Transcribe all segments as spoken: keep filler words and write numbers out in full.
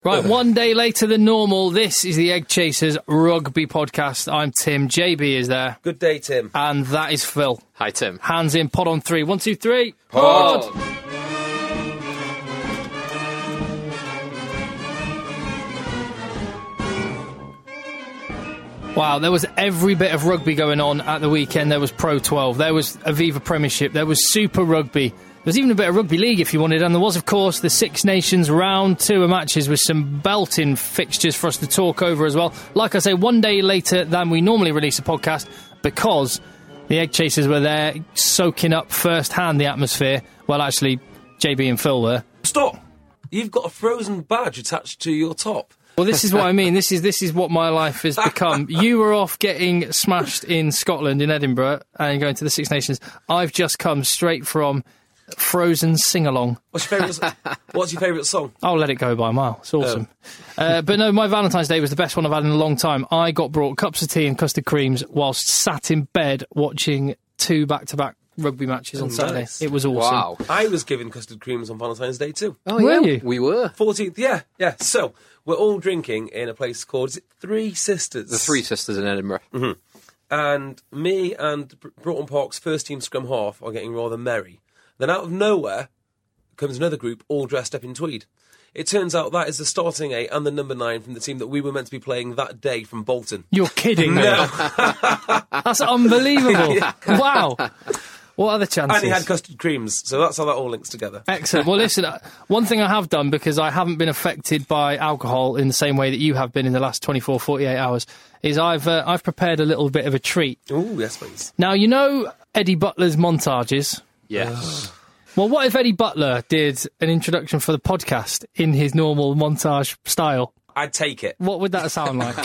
Right, one day later than normal, this is the Egg Chasers Rugby Podcast. I'm Tim, J B is there. Good day, Tim. And that is Phil. Hi, Tim. Hands in, pod on three. One, two, three. Pod! pod. Wow, there was every bit of rugby going on at the weekend. There was Pro twelve, there was Aviva Premiership, there was Super Rugby. There was even a bit of Rugby League if you wanted, and there was, of course, the Six Nations round two of matches with some belting fixtures for us to talk over as well. Like I say, one day later than we normally release a podcast because the Egg Chasers were there soaking up first-hand the atmosphere. Well, actually, J B and Phil were. Stop! You've got a Frozen badge attached to your top. Well, this is what I mean. This is this is what my life has become. You were off getting smashed in Scotland, in Edinburgh, and going to the Six Nations. I've just come straight from Frozen sing-along. What's your favourite? What's your favourite song? I'll let it go by a mile. It's awesome. Oh. Uh, but no, my Valentine's Day was the best one I've had in a long time. I got brought cups of tea and custard creams whilst sat in bed watching two back-to-back rugby matches Oh, on Saturday. nice. It was awesome. Wow. I was given custard creams on Valentine's Day too. Oh, Were yeah, you? we were. fourteenth, yeah, yeah. So, we're all drinking in a place called, is it Three Sisters? The Three Sisters in Edinburgh. Mm-hmm. And me and Br- Broughton Park's first team scrum half are getting rather merry. Then out of nowhere comes another group all dressed up in tweed. It turns out that is the starting eight and the number nine from the team that we were meant to be playing that day from Bolton. You're kidding me. No. That's unbelievable. Wow. What are the chances? And he had custard creams, so that's how that all links together. Excellent. Well, listen, uh, one thing I have done, because I haven't been affected by alcohol in the same way that you have been in the last twenty-four, forty-eight hours, is I've uh, I've prepared a little bit of a treat. Ooh, yes, please. Now, you know Eddie Butler's montages? Yes. Well, what if Eddie Butler did an introduction for the podcast in his normal montage style? I'd take it. What would that sound like?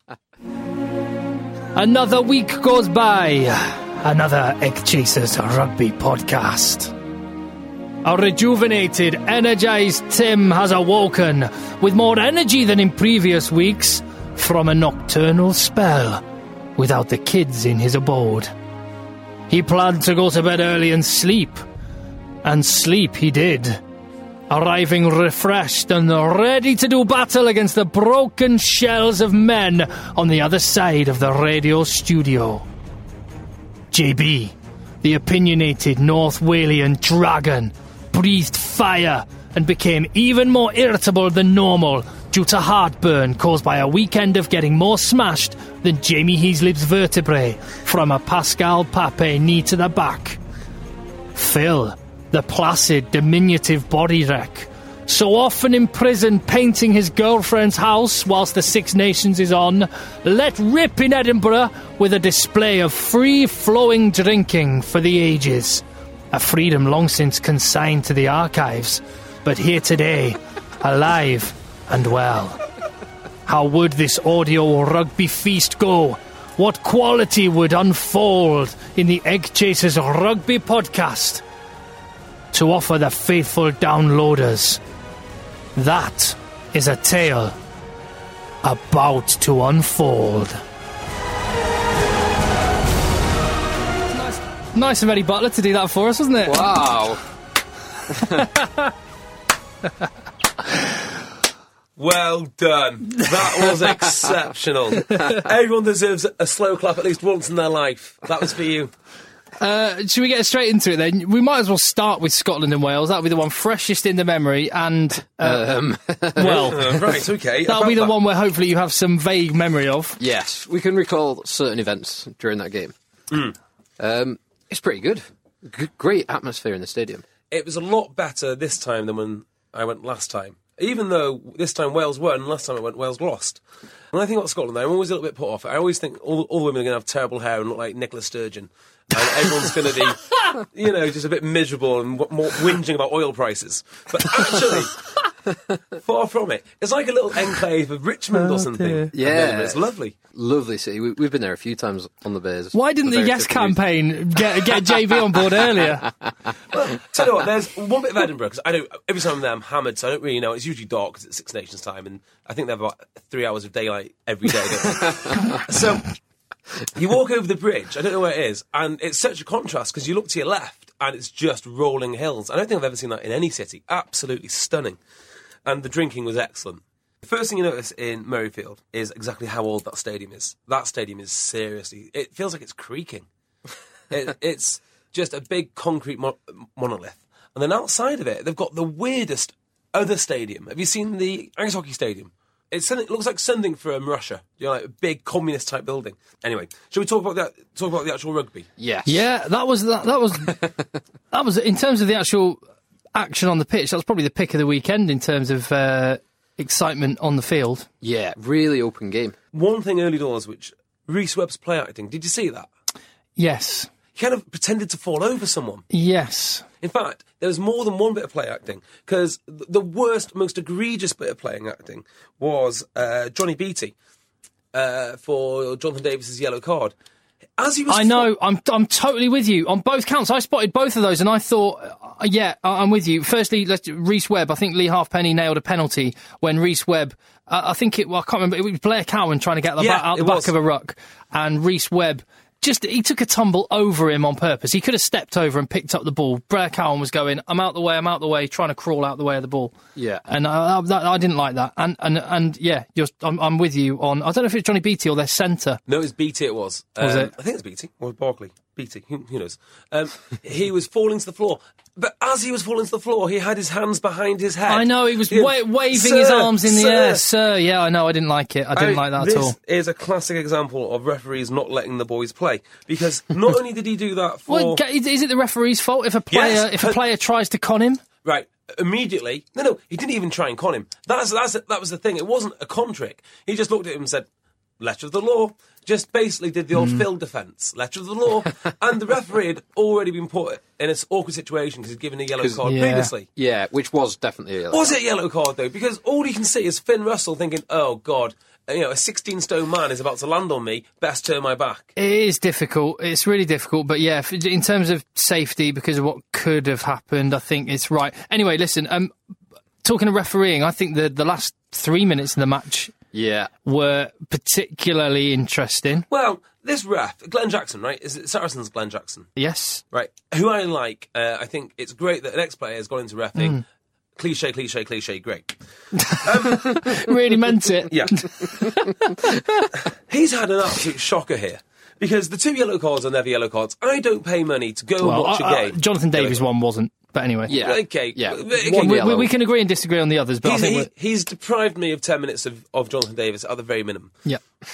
Another week goes by. Another Egg Chasers Rugby Podcast. A rejuvenated, energised Tim has awoken with more energy than in previous weeks from a nocturnal spell without the kids in his abode. He planned to go to bed early and sleep, and sleep he did, arriving refreshed and ready to do battle against the broken shells of men on the other side of the radio studio. J B, the opinionated North Walian dragon, breathed fire and became even more irritable than normal due to heartburn caused by a weekend of getting more smashed than Jamie Heaslip's vertebrae from a Pascal Pape knee to the back. Phil, the placid, diminutive body wreck, so often in prison painting his girlfriend's house whilst the Six Nations is on, let rip in Edinburgh with a display of free-flowing drinking for the ages. A freedom long since consigned to the archives, but here today, alive and well. How would this audio rugby feast go? What quality would unfold in the Egg Chasers Rugby Podcast to offer the faithful downloaders? That is a tale about to unfold. Nice, nice of Eddie Butler to do that for us, wasn't it? Wow. Well done. That was exceptional. Everyone deserves a slow clap at least once in their life. That was for you. Uh, should we get straight into it then? We might as well start with Scotland and Wales. That'll be the one freshest in the memory, and uh, Um, well, Uh, right, okay. that'll About be the that. one where hopefully you have some vague memory of. yes, we can recall certain events during that game. Mm. Um, it's pretty good. G- great atmosphere in the stadium. It was a lot better this time than when I went last time. Even though this time Wales won, last time I went Wales lost. When I think about Scotland, I'm always a little bit put off. I always think all, all the women are going to have terrible hair and look like Nicola Sturgeon. And everyone's going to be, you know, just a bit miserable and w- more whinging about oil prices. But actually, far from it. It's like a little enclave of Richmond or something. dear. Yeah. It's lovely. Lovely city. We, we've been there a few times on the Bears. Why didn't for the various Yes different campaign get get J B on board earlier? Well, tell you what, there's one bit of Edinburgh, because I know every time I'm there I'm hammered, so I don't really know. It's usually dark because it's Six Nations time, and I think they have about three hours of daylight every day, don't they? So you walk over the bridge, I don't know where it is, and it's such a contrast because you look to your left and it's just rolling hills. I don't think I've ever seen that in any city. Absolutely stunning. And the drinking was excellent. The first thing you notice in Murrayfield is exactly how old that stadium is. That stadium is seriously... It feels like it's creaking. it, it's just a big concrete mo- monolith. And then outside of it, they've got the weirdest other stadium. Have you seen the ice hockey stadium? It's something, it looks like something from Russia. You know, like a big communist-type building. Anyway, shall we talk about that? Talk about the actual rugby? Yes. Yeah, that was... That, that was... that was... In terms of the actual action on the pitch, that was probably the pick of the weekend in terms of... Uh, excitement on the field. Yeah, really open game. One thing early doors, which Rhys Webb's play acting, did you see that? Yes. He kind of pretended to fall over someone. Yes. In fact, there was more than one bit of play acting, because the worst, most egregious bit of playing acting was uh, Johnny Beattie uh, for Jonathan Davis's yellow card. As he was I know, fo- I'm I'm totally with you on both counts. I spotted both of those, and I thought, uh, yeah, I'm with you. Firstly, let's Rhys Webb. I think Lee Halfpenny nailed a penalty when Rhys Webb. Uh, I think it. Well, I can't remember. It was Blair Cowan trying to get the yeah, back, out the back was. of a ruck, and Rhys Webb just he took a tumble over him on purpose. He could have stepped over and picked up the ball. Blair Cowan was going, I'm out the way, I'm out the way, trying to crawl out the way of the ball. Yeah, and I, I, that, I didn't like that. And and and yeah, just I'm, I'm with you on. I don't know if it's Johnny Beattie or their centre. No, it was Beattie. It was. Was um, it? I think it was Beattie or Barkley. Beattie. Who, who knows? Um, he was falling to the floor, but as he was falling to the floor, he had his hands behind his head. I know he was He- wa- waving Sir, his arms in the sir. air, sir. Yeah, I know. I didn't like it. I didn't I- like that this at all. is a classic example of referees not letting the boys play, because not only did he do that for Well, ga- is it the referee's fault if a player Yes, if a but- player tries to con him? right immediately. No, no, he didn't even try and con him. That's that's that was the thing. It wasn't a con trick. He just looked at him and said, "Letter of the law." Just basically did the old Mm. Phil defence, letter of the law, and the referee had already been put in an awkward situation because he'd given a yellow 'Cause- card Yeah. previously. Yeah, which was definitely a yellow Was card. it a yellow card though? Because all you can see is Finn Russell thinking, "Oh God, you know, a sixteen stone man is about to land on me. Best turn my back." It is difficult. It's really difficult. But yeah, f- in terms of safety, because of what could have happened, I think it's right. Anyway, listen. Um, talking of refereeing, I think the the last three minutes of the match Yeah. were particularly interesting. Well, this ref, Glenn Jackson, right? Is it Saracens Glenn Jackson? Yes. Right. Who I like. Uh, I think it's great that an ex-player has gone into reffing. Mm. Cliche, cliche, cliche, great. Really meant it. Yeah. He's had an absolute shocker here. Because the two yellow cards are never yellow cards. I don't pay money to go Well, and watch uh, a uh, game. Jonathan Yellow Davies card. one wasn't. But anyway. Yeah. Okay. Yeah. Okay. One We, yellow. we, we can agree and disagree on the others, but He's, I think he, we're- he's deprived me of ten minutes of, of Jonathan Davis at the very minimum. yeah.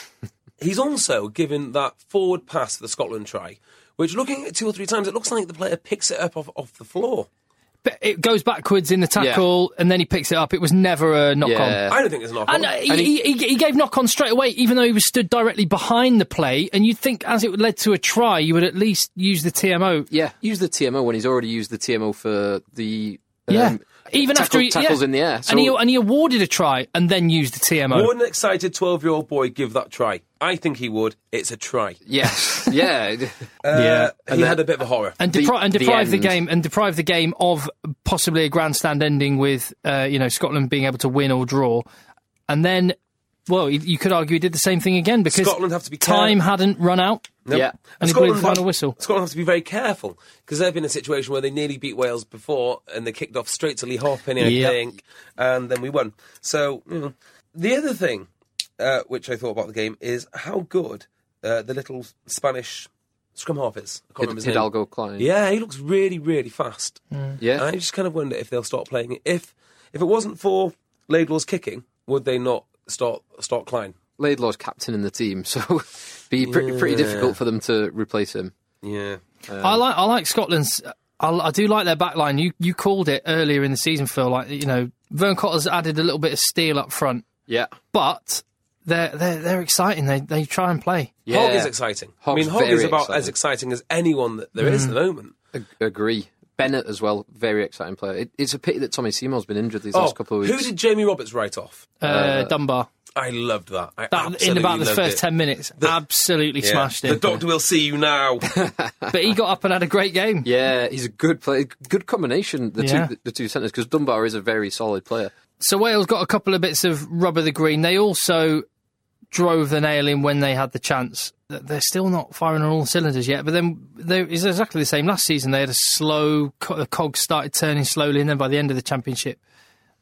He's also given that forward pass for the Scotland try, which looking at it two or three times, it looks like the player picks it up off, off the floor. But it goes backwards in the tackle, and then he picks it up. It was never a knock-on. Yeah. I don't think it's an knock-on. And, uh, he, And he, he, he gave knock-on straight away, even though he was stood directly behind the play. And you'd think, as it led to a try, you would at least use the T M O. Yeah, use the T M O when he's already used the T M O for the um, Yeah, even tackle- after he tackles yeah. in the air. So, and he and he awarded a try and then used the T M O. Would an excited twelve-year-old boy give that try? I think he would. It's a try. yes, yeah, Yeah. Uh, he had a bit of a horror. And, The- depri- and the deprive the, end. game and deprive the game of possibly a grandstand ending with uh, you know Scotland being able to win or draw, and then well you, you could argue he did the same thing again because Scotland have to be time careful. hadn't run out. Nope. yeah. And he blew the Scotland final have- whistle. Scotland have to be very careful because they've been in a situation where they nearly beat Wales before and they kicked off straight to Lee Halfpenny, I Yep. think, and then we won. So, you know. The other thing uh, which I thought about the game is how good uh, the little Spanish scrum half is. I can't remember his name. Hidalgo Klein. Yeah, he looks really, really fast. yeah. I just kind of wonder if they'll start playing it. If if it wasn't for Laidlaw's kicking, would they not start start Klein? Laidlaw's captain in the team, so be pretty pretty difficult for them to replace him. Yeah. I like I like Scotland's. I, I do like their backline. You you called it earlier in the season, Phil. Like you know, Vern Cotter's added a little bit of steel up front, Yeah, but they're they're they're exciting. They they try and play. yeah. Hogg is exciting. Hogg's I mean, Hogg is very about exciting. as exciting as anyone that there is at the moment. Ag- agree. Bennett as well, very exciting player. It, it's a pity that Tommy Seymour's been injured these Oh, last couple of weeks. who did Jamie Roberts write off? Uh, Dunbar. I loved that. I That, in absolutely about the loved first it. ten minutes, absolutely Yeah. smashed The him. doctor will see you now. But he got up and had a great game. Yeah, he's a good player. Good combination, the Yeah. two the two centres, because Dunbar is a very solid player. So Wales got a couple of bits of rub of the green. They also drove the nail in when they had the chance. They're still not firing on all cylinders yet, but then they, it's exactly the same last season. They had a slow, co- the cogs started turning slowly, and then by the end of the championship,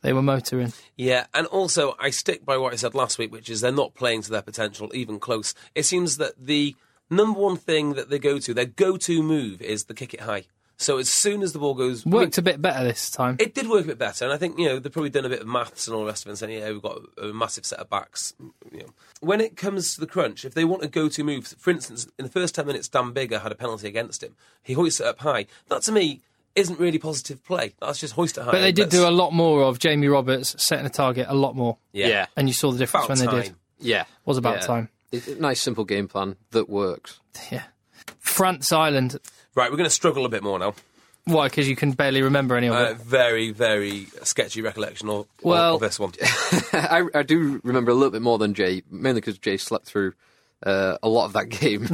They were motoring. Yeah, and also I stick by what I said last week, which is they're not playing to their potential, even close. It seems that the number one thing that they go to, their go-to move is the kick it high. So as soon as the ball goes... Worked a bit better this time. It did work a bit better, and I think, you know, they've probably done a bit of maths and all the rest of it and saying, yeah, we've got a, a massive set of backs. You know. When it comes to the crunch, if they want a go-to move, for instance, in the first ten minutes, Dan Bigger had a penalty against him. He hoists it up high. That, to me, isn't really positive play. That's just hoist it high. But they did That's, do a lot more of Jamie Roberts setting a target a lot more. Yeah. Yeah. And you saw the difference About when time. they did. Yeah. Was about Yeah. time. It's a nice, simple game plan that works. Yeah. France Island. Right, we're going to struggle a bit more now. Why? Because you can barely remember any of Uh, it. very, very sketchy recollection of, Well- of this one. I, I do remember a little bit more than Jay, mainly because Jay slept through uh, a lot of that game.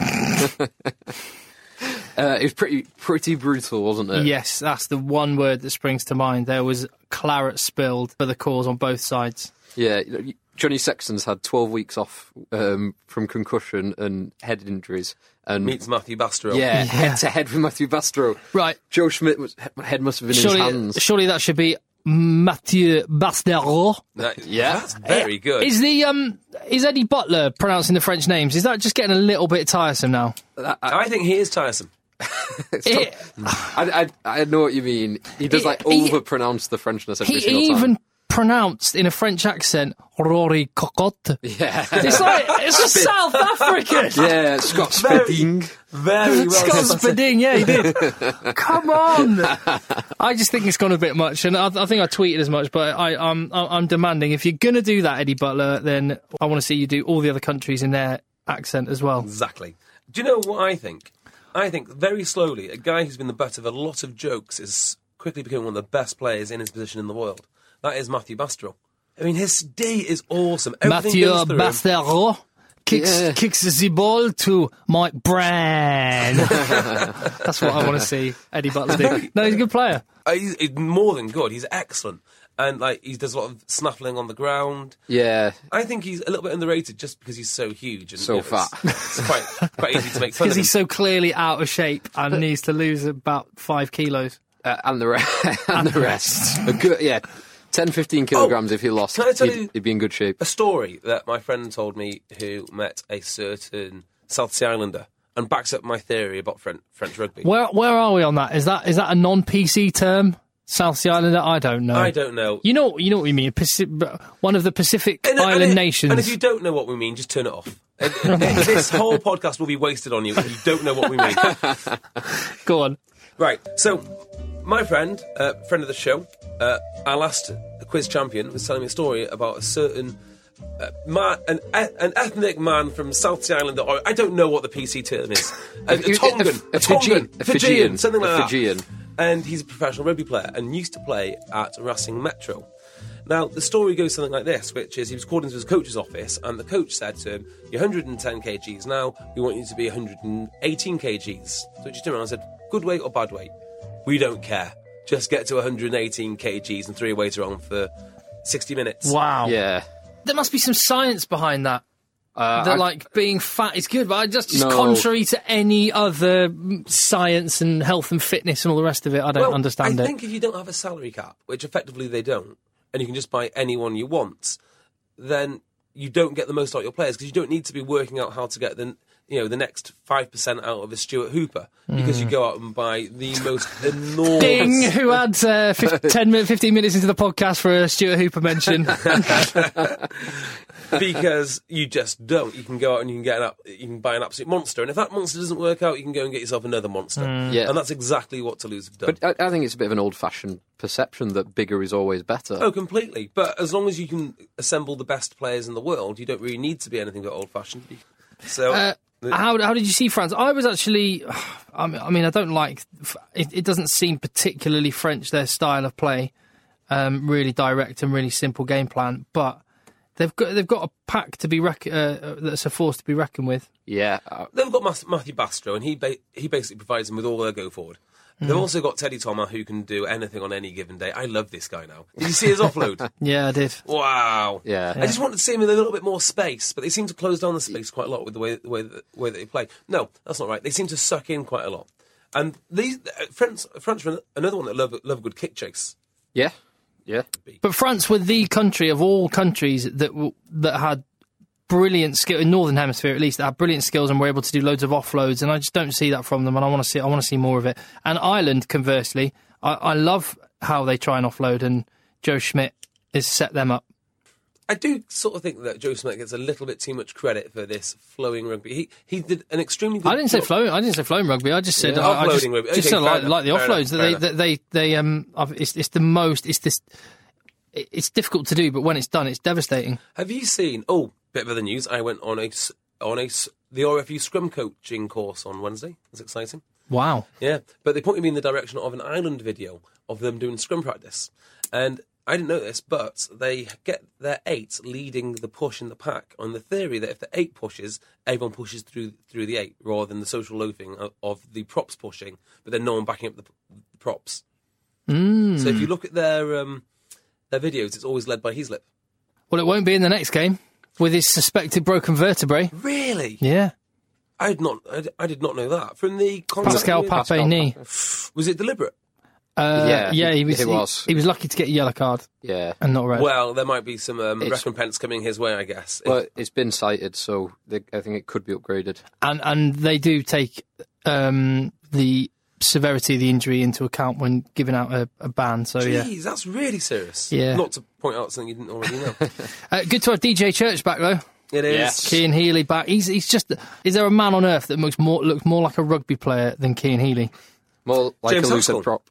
uh, it was pretty pretty brutal, wasn't it? Yes, that's the one word that springs to mind. There was claret spilled for the cause on both sides. Yeah, you know, Johnny Sexton's had twelve weeks off um, from concussion and head injuries. And Meets Matthew Bastrop. yeah, Yeah. head to head with Matthew Bastrop. Right. Joe Schmidt was, head must have been Surely, in his hands. surely that should be Mathieu Bastereau. That- Yeah. That's very good. Is the um is Eddie Butler pronouncing the French names? Is that just getting a little bit tiresome now? I think he is tiresome. It- I, I, I know what you mean. He does He- like he- over-pronounce the Frenchness every he single even time. pronounced in a French accent Rory Cocotte. Yeah, It's like it's a South African. yeah, Scott Very- Spedding. Very well Scott said. Spading, yeah, he did. Come on! I just think it's gone a bit much, and I, I think I tweeted as much. But I, I'm, I'm demanding if you're going to do that, Eddie Butler, then I want to see you do all the other countries in their accent as well. Exactly. Do you know what I think? I think very slowly, a guy who's been the butt of a lot of jokes is quickly becoming one of the best players in his position in the world. That is Matthew Bastrop. I mean, his day is awesome. Everything Mathieu goes through him. Bastereau kicks Yeah. kicks the ball to Mike Brand. That's what I want to see Eddie Butler do. No, he's a good player. Uh, He's, he's more than good. He's excellent. And like he does a lot of snaffling on the ground. Yeah, I think he's a little bit underrated just because he's so huge and So you know, fat. It's, it's quite quite easy to make fun Because of him. he's so clearly out of shape and needs to lose about five kilos. uh, and the rest. and the rest. A good, yeah, ten, fifteen kilograms if he lost. can I tell he'd, you- he'd be in good shape. A story that my friend told me who met a certain South Sea Islander and backs up my theory about French, French rugby. Where where are we on that? Is that is that a non-P C term? South Sea Islander? I don't know. I don't know. You know you know what we mean? Paci- one of the Pacific And- and Island it- nations. And if you don't know what we mean, just turn it off. And- and this whole podcast will be wasted on you if you don't know what we mean. Go on. Right, so my friend, uh, friend of the show, uh, our last quiz champion, was telling me a story about a certain uh, man, an, an ethnic man from South Sea Island. Or I don't know what the P C term is. A, a Tongan, a, a, a, Tongan, Fijian, a Fijian, something like a that. Fijian. And he's a professional rugby player and used to play at Racing Metro. Now, the story goes something like this, which is he was called into his coach's office and the coach said to him, you're one hundred ten kilograms now, we want you to be one hundred eighteen kilograms. So he just turned around and said, good weight or bad weight? We don't care. Just get to one hundred eighteen kilograms and three weights around for sixty minutes. Wow. Yeah. There must be some science behind that. Uh, That I- like being fat is good, but I just just No. contrary to any other mm, science and health and fitness and all the rest of it. I don't Well, understand I it. think if you don't have a salary cap, which effectively they don't, and you can just buy anyone you want, then you don't get the most out of your players because you don't need to be working out how to get the you know the next five percent out of a Stuart Hooper because you go out and buy the most enormous. Ding! Who had uh, fif- ten, min- fifteen minutes into the podcast for a Stuart Hooper mention? Because you just don't. You can go out and you can get an up, you can buy an absolute monster, and if that monster doesn't work out, you can go and get yourself another monster. Yeah. And that's exactly what Toulouse have done. But I, I think it's a bit of an old-fashioned perception that bigger is always better. Oh, completely. But as long as you can assemble the best players in the world, you don't really need to be anything but old-fashioned. So, Uh, how how did you see France? I was actually, I mean, I, mean, I don't like. It, it doesn't seem particularly French their style of play, um, really direct and really simple game plan. But they've got they've got a pack to be reck- uh, that's a force to be reckoned with. Yeah. Uh, they've got Mas- Matthew Bastrop, and he ba- he basically provides them with all their go forward. They've also got Teddy Thomas, who can do anything on any given day. I love this guy now. Did you see his offload? Yeah, I did. Wow. Yeah. I just wanted to see him with a little bit more space, but they seem to close down the space quite a lot with the way the way that, way that they play. No, that's not right. They seem to suck in quite a lot. And these uh, French, Frenchmen, another one that love love a good kick chase. yeah. Yeah. But France were the country of all countries that w- that had brilliant skill in Northern Hemisphere, at least, that had brilliant skills and were able to do loads of offloads. And I just don't see that from them. And I want to see, I want to see more of it. And Ireland, conversely, I, I love how they try and offload, and Joe Schmidt has set them up. I do sort of think that Joe Schmidt gets a little bit too much credit for this flowing rugby. He he did an extremely good I didn't say job. flowing. I didn't say flowing rugby. I just said Yeah. I, I just, Offloading rugby. just Okay, said fair like, enough, like the fair offloads. enough, They, fair they they they um. I've- It's it's the most. It's this. it- It's difficult to do, but when it's done, it's devastating. Have you seen? Oh, bit of other news. I went on a s- on a s- the R F U scrum coaching course on Wednesday. It's exciting. Wow. Yeah, but they pointed me in the direction of an Ireland video of them doing scrum practice, and I didn't know this, but they get their eight leading the push in the pack on the theory that if the eight pushes, everyone pushes through through the eight, rather than the social loafing of, of the props pushing, but then no one backing up the, the props. Mm. So if you look at their um, their videos, it's always led by Heaslip. Well, it won't be in the next game with his suspected broken vertebrae. Really? Yeah. I did not. I, I did not know that from the contact Pascal with- Pape knee. Was it deliberate? Uh, Yeah, yeah, he was. it was. He, he was lucky to get a yellow card Yeah. and not red. Well, there might be some um, It's- recompense coming his way, I guess. But it's been cited, so they, I think it could be upgraded. and and they do take um, the severity of the injury into account when giving out a, a ban. So yeah, Jeez, that's really serious. Yeah. Not to point out something you didn't already know. uh, good to have D J Church back though. It is. Yes. Keane Healy back. He's he's just. Is there a man on earth that looks more looks more like a rugby player than Keane Healy? More like James a lucid Haskell. prop.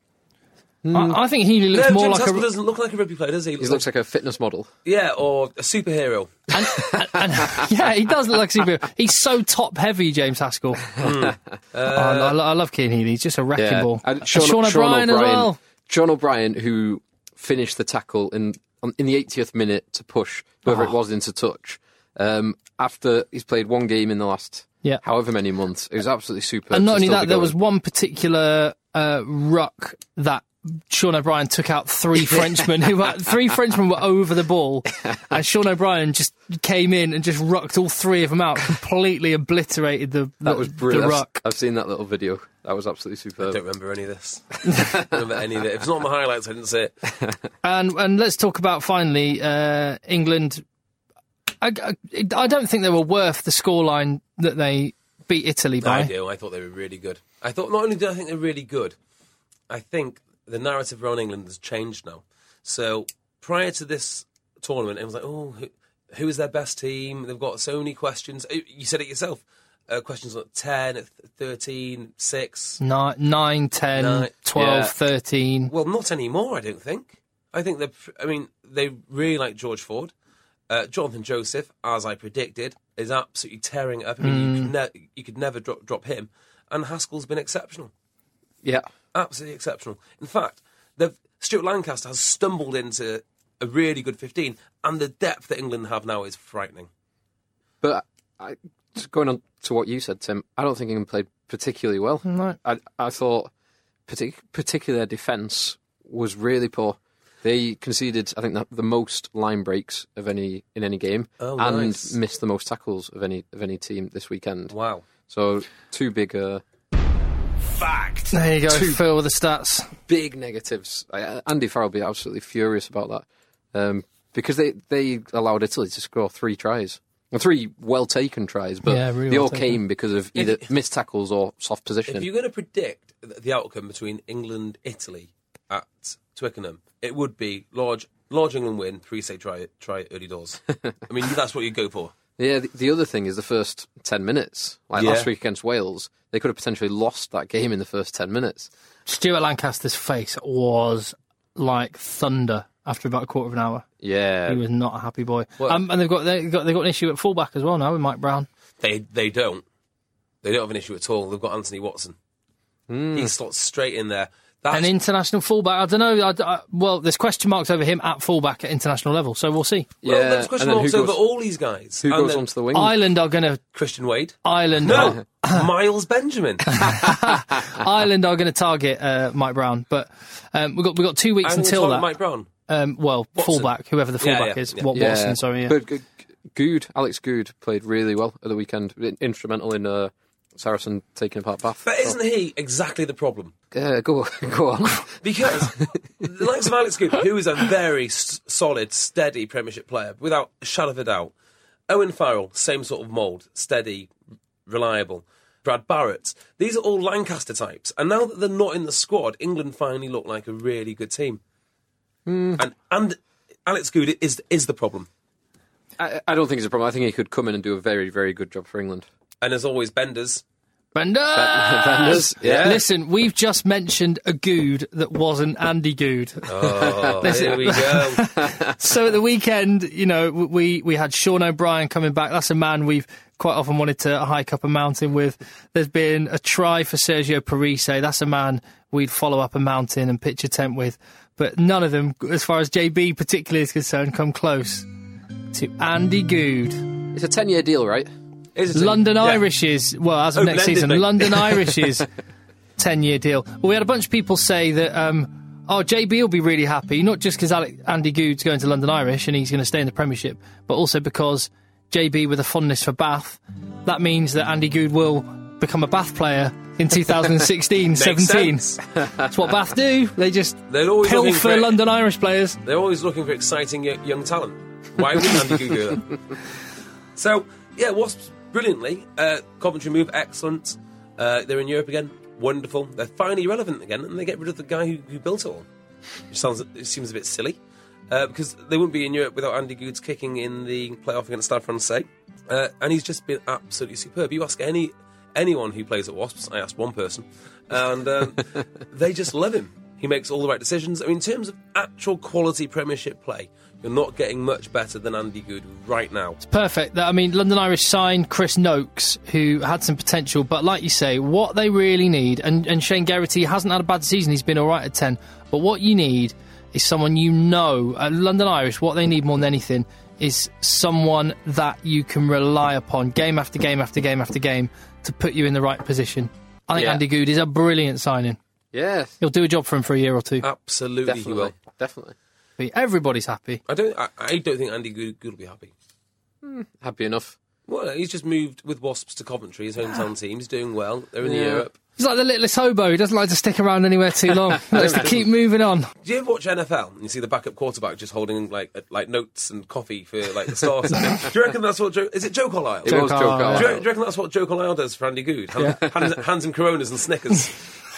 I, I think Healy looks No, more James like Haskell a. doesn't look like a rugby player, does he? He looks like a fitness model. Yeah, or a superhero. And, and, and, yeah, he does look like a superhero. He's so top heavy, James Haskell. Mm. Oh, I, lo- I love Keane Healy. He's just a wrecking Yeah. ball. And And Sean, O'Brien, O'Brien as well. Sean O'Brien, who finished the tackle in on- in the eightieth minute to push whoever Oh. it was into touch. Um, after he's played one game in the last Yeah. however many months, it was absolutely superb. And not to only still that, be there going. was one particular uh, ruck that Sean O'Brien took out three Frenchmen who were, three Frenchmen were over the ball, and Sean O'Brien just came in and just rucked all three of them out, completely obliterated the the, That was the brilliant. I've- ruck. I've seen that little video. That was absolutely I superb. don't remember any of this. I don't remember any of it. If it's not my highlights, I didn't see it. And and let's talk about finally uh, England. I, I, I don't think they were worth the scoreline that they beat Italy by. I do. I thought they were really good. I thought not only did I think they're really good, I think the narrative around England has changed now. So prior to this tournament, it was like, oh, who, who is their best team? They've got so many questions. You said it yourself. Uh, questions like ten, thirteen, six. Nine, nine, ten, Nine, twelve, yeah. thirteen. Well, not anymore, I don't think. I think they're, I mean, they really like George Ford. Uh, Jonathan Joseph, as I predicted, is absolutely tearing it up. I mean, you, could ne- you could never drop, drop him. And Haskell's been exceptional. Yeah. Absolutely exceptional. In fact, they've- Stuart Lancaster has stumbled into a really good fifteen, and the depth that England have now is frightening. But I, just going on to what you said, Tim, I don't think England played particularly well. No. I, I thought partic- particularly their defence was really poor. They conceded, I think, the, the most line breaks of any in any game, Oh, and nice. missed the most tackles of any of any team this weekend. Wow. So two big, uh, Fact. There you go, Two- Phil with the stats. big negatives. I, Andy Farrell will be absolutely furious about that um, because they they allowed Italy to score three tries. Well, three well taken tries, but Yeah, really they well all taken. came because of either missed tackles or soft If positioning. you're going to predict th- the outcome between England Italy at Twickenham, it would be large large England win, three say try try early doors. I mean, that's what you go for. Yeah, the, the other thing is the first ten minutes. Like Yeah. last week against Wales, they could have potentially lost that game in the first ten minutes. Stuart Lancaster's face was like thunder after about a quarter of an hour. Yeah. He was not a happy boy. Well- um, and they've got they've got they've got an issue at fullback as well now with Mike Brown. They they don't. They don't have an issue at all. They've got Anthony Watson. He slots straight in there. That's An international fullback. I don't know. I, I, well, there's question marks over him at fullback at international level, so we'll see. well, yeah, there's question and then marks who over goes, all these guys. who And goes then onto the wing? Ireland are going to Christian Wade. Ireland. No, Miles Benjamin. Ireland are going to target uh, Mike Brown, but um, we've got we've got two weeks And until that. Mike Brown. Um, well, Watson. fullback, whoever the Yeah, fullback yeah, is, yeah. Wat- Yeah. Watson. Sorry, yeah. But G- Good, Alex Good played really well at the weekend. Instrumental in uh, Saracen taking apart Bath. But isn't he exactly the problem? Uh, go, go on. Because the likes of Alex Goode, who is a very s- solid, steady Premiership player, without a shadow of a doubt. Owen Farrell, same sort of mould, steady, reliable. Brad Barrett. These are all Lancaster types. And now that they're not in the squad, England finally look like a really good team. Mm. And and Alex Goode is is the problem. I, I don't think it's a problem. I think he could come in and do a very, very good job for England. And there's always Benders. Benders! Benders, yeah. Listen, we've just mentioned a Goode that wasn't Andy Goode. Oh, here we go. So at the weekend, you know, we, we had Sean O'Brien coming back. That's a man we've quite often wanted to hike up a mountain with. There's been a try for Sergio Parise. That's a man we'd follow up a mountain and pitch a tent with. But none of them, as far as J B particularly is concerned, come close to Andy Goode. It's a ten-year deal, right? London yeah. Irish's, well, as of Oh, next blended, season, mate. London Irish's ten-year deal. Well, we had a bunch of people say that, um, oh, J B will be really happy, not just because Andy Goode's going to London Irish and he's going to stay in the Premiership, but also because J B with a fondness for Bath, that means that Andy Goode will become a Bath player in two thousand sixteen seventeen. That's what Bath do. They just They're always looking pilfer for- London Irish players. They're always looking for exciting y- young talent. Why wouldn't Andy Goode do that? So, yeah, Wasps, brilliantly. Uh, Coventry move, excellent. Uh, they're in Europe again, wonderful. They're finally relevant again, and they get rid of the guy who, who built it all. Which sounds, it seems a bit silly, uh, because they wouldn't be in Europe without Andy Goode's kicking in the playoff against Stade Francais. Uh, and he's just been absolutely superb. You ask any anyone who plays at Wasps, I asked one person, and um, they just love him. He makes all the right decisions. I mean, in terms of actual quality Premiership play, you're not getting much better than Andy Goode right now. It's perfect. I mean, London Irish signed Chris Noakes, who had some potential, but like you say, what they really need, and, and Shane Geraghty hasn't had a bad season, he's been all right at ten, but what you need is someone you know. At London Irish, what they need more than anything is someone that you can rely upon game after game after game after game to put you in the right position. I think Yeah. Andy Goode is a brilliant signing. Yeah, He'll do a job for him for a year or two. Absolutely, he definitely, will. definitely. Everybody's happy. I don't. I, I don't think Andy Goode will be happy. Happy enough. Well, he's just moved with Wasps to Coventry, his hometown team. He's doing well. They're in Yeah. Europe. He's like the littlest hobo. He doesn't like to stick around anywhere too long. He likes to keep moving on. Do you ever watch N F L and you see the backup quarterback just holding like uh, like notes and coffee for like the starter? Do you reckon that's what Joe? Is it Joe Carlisle? It was Joe Carlisle. Carlisle. Do you, do you reckon that's what Joe Carlisle does for Andy Goode? Hand, hands, hands him Coronas and Snickers.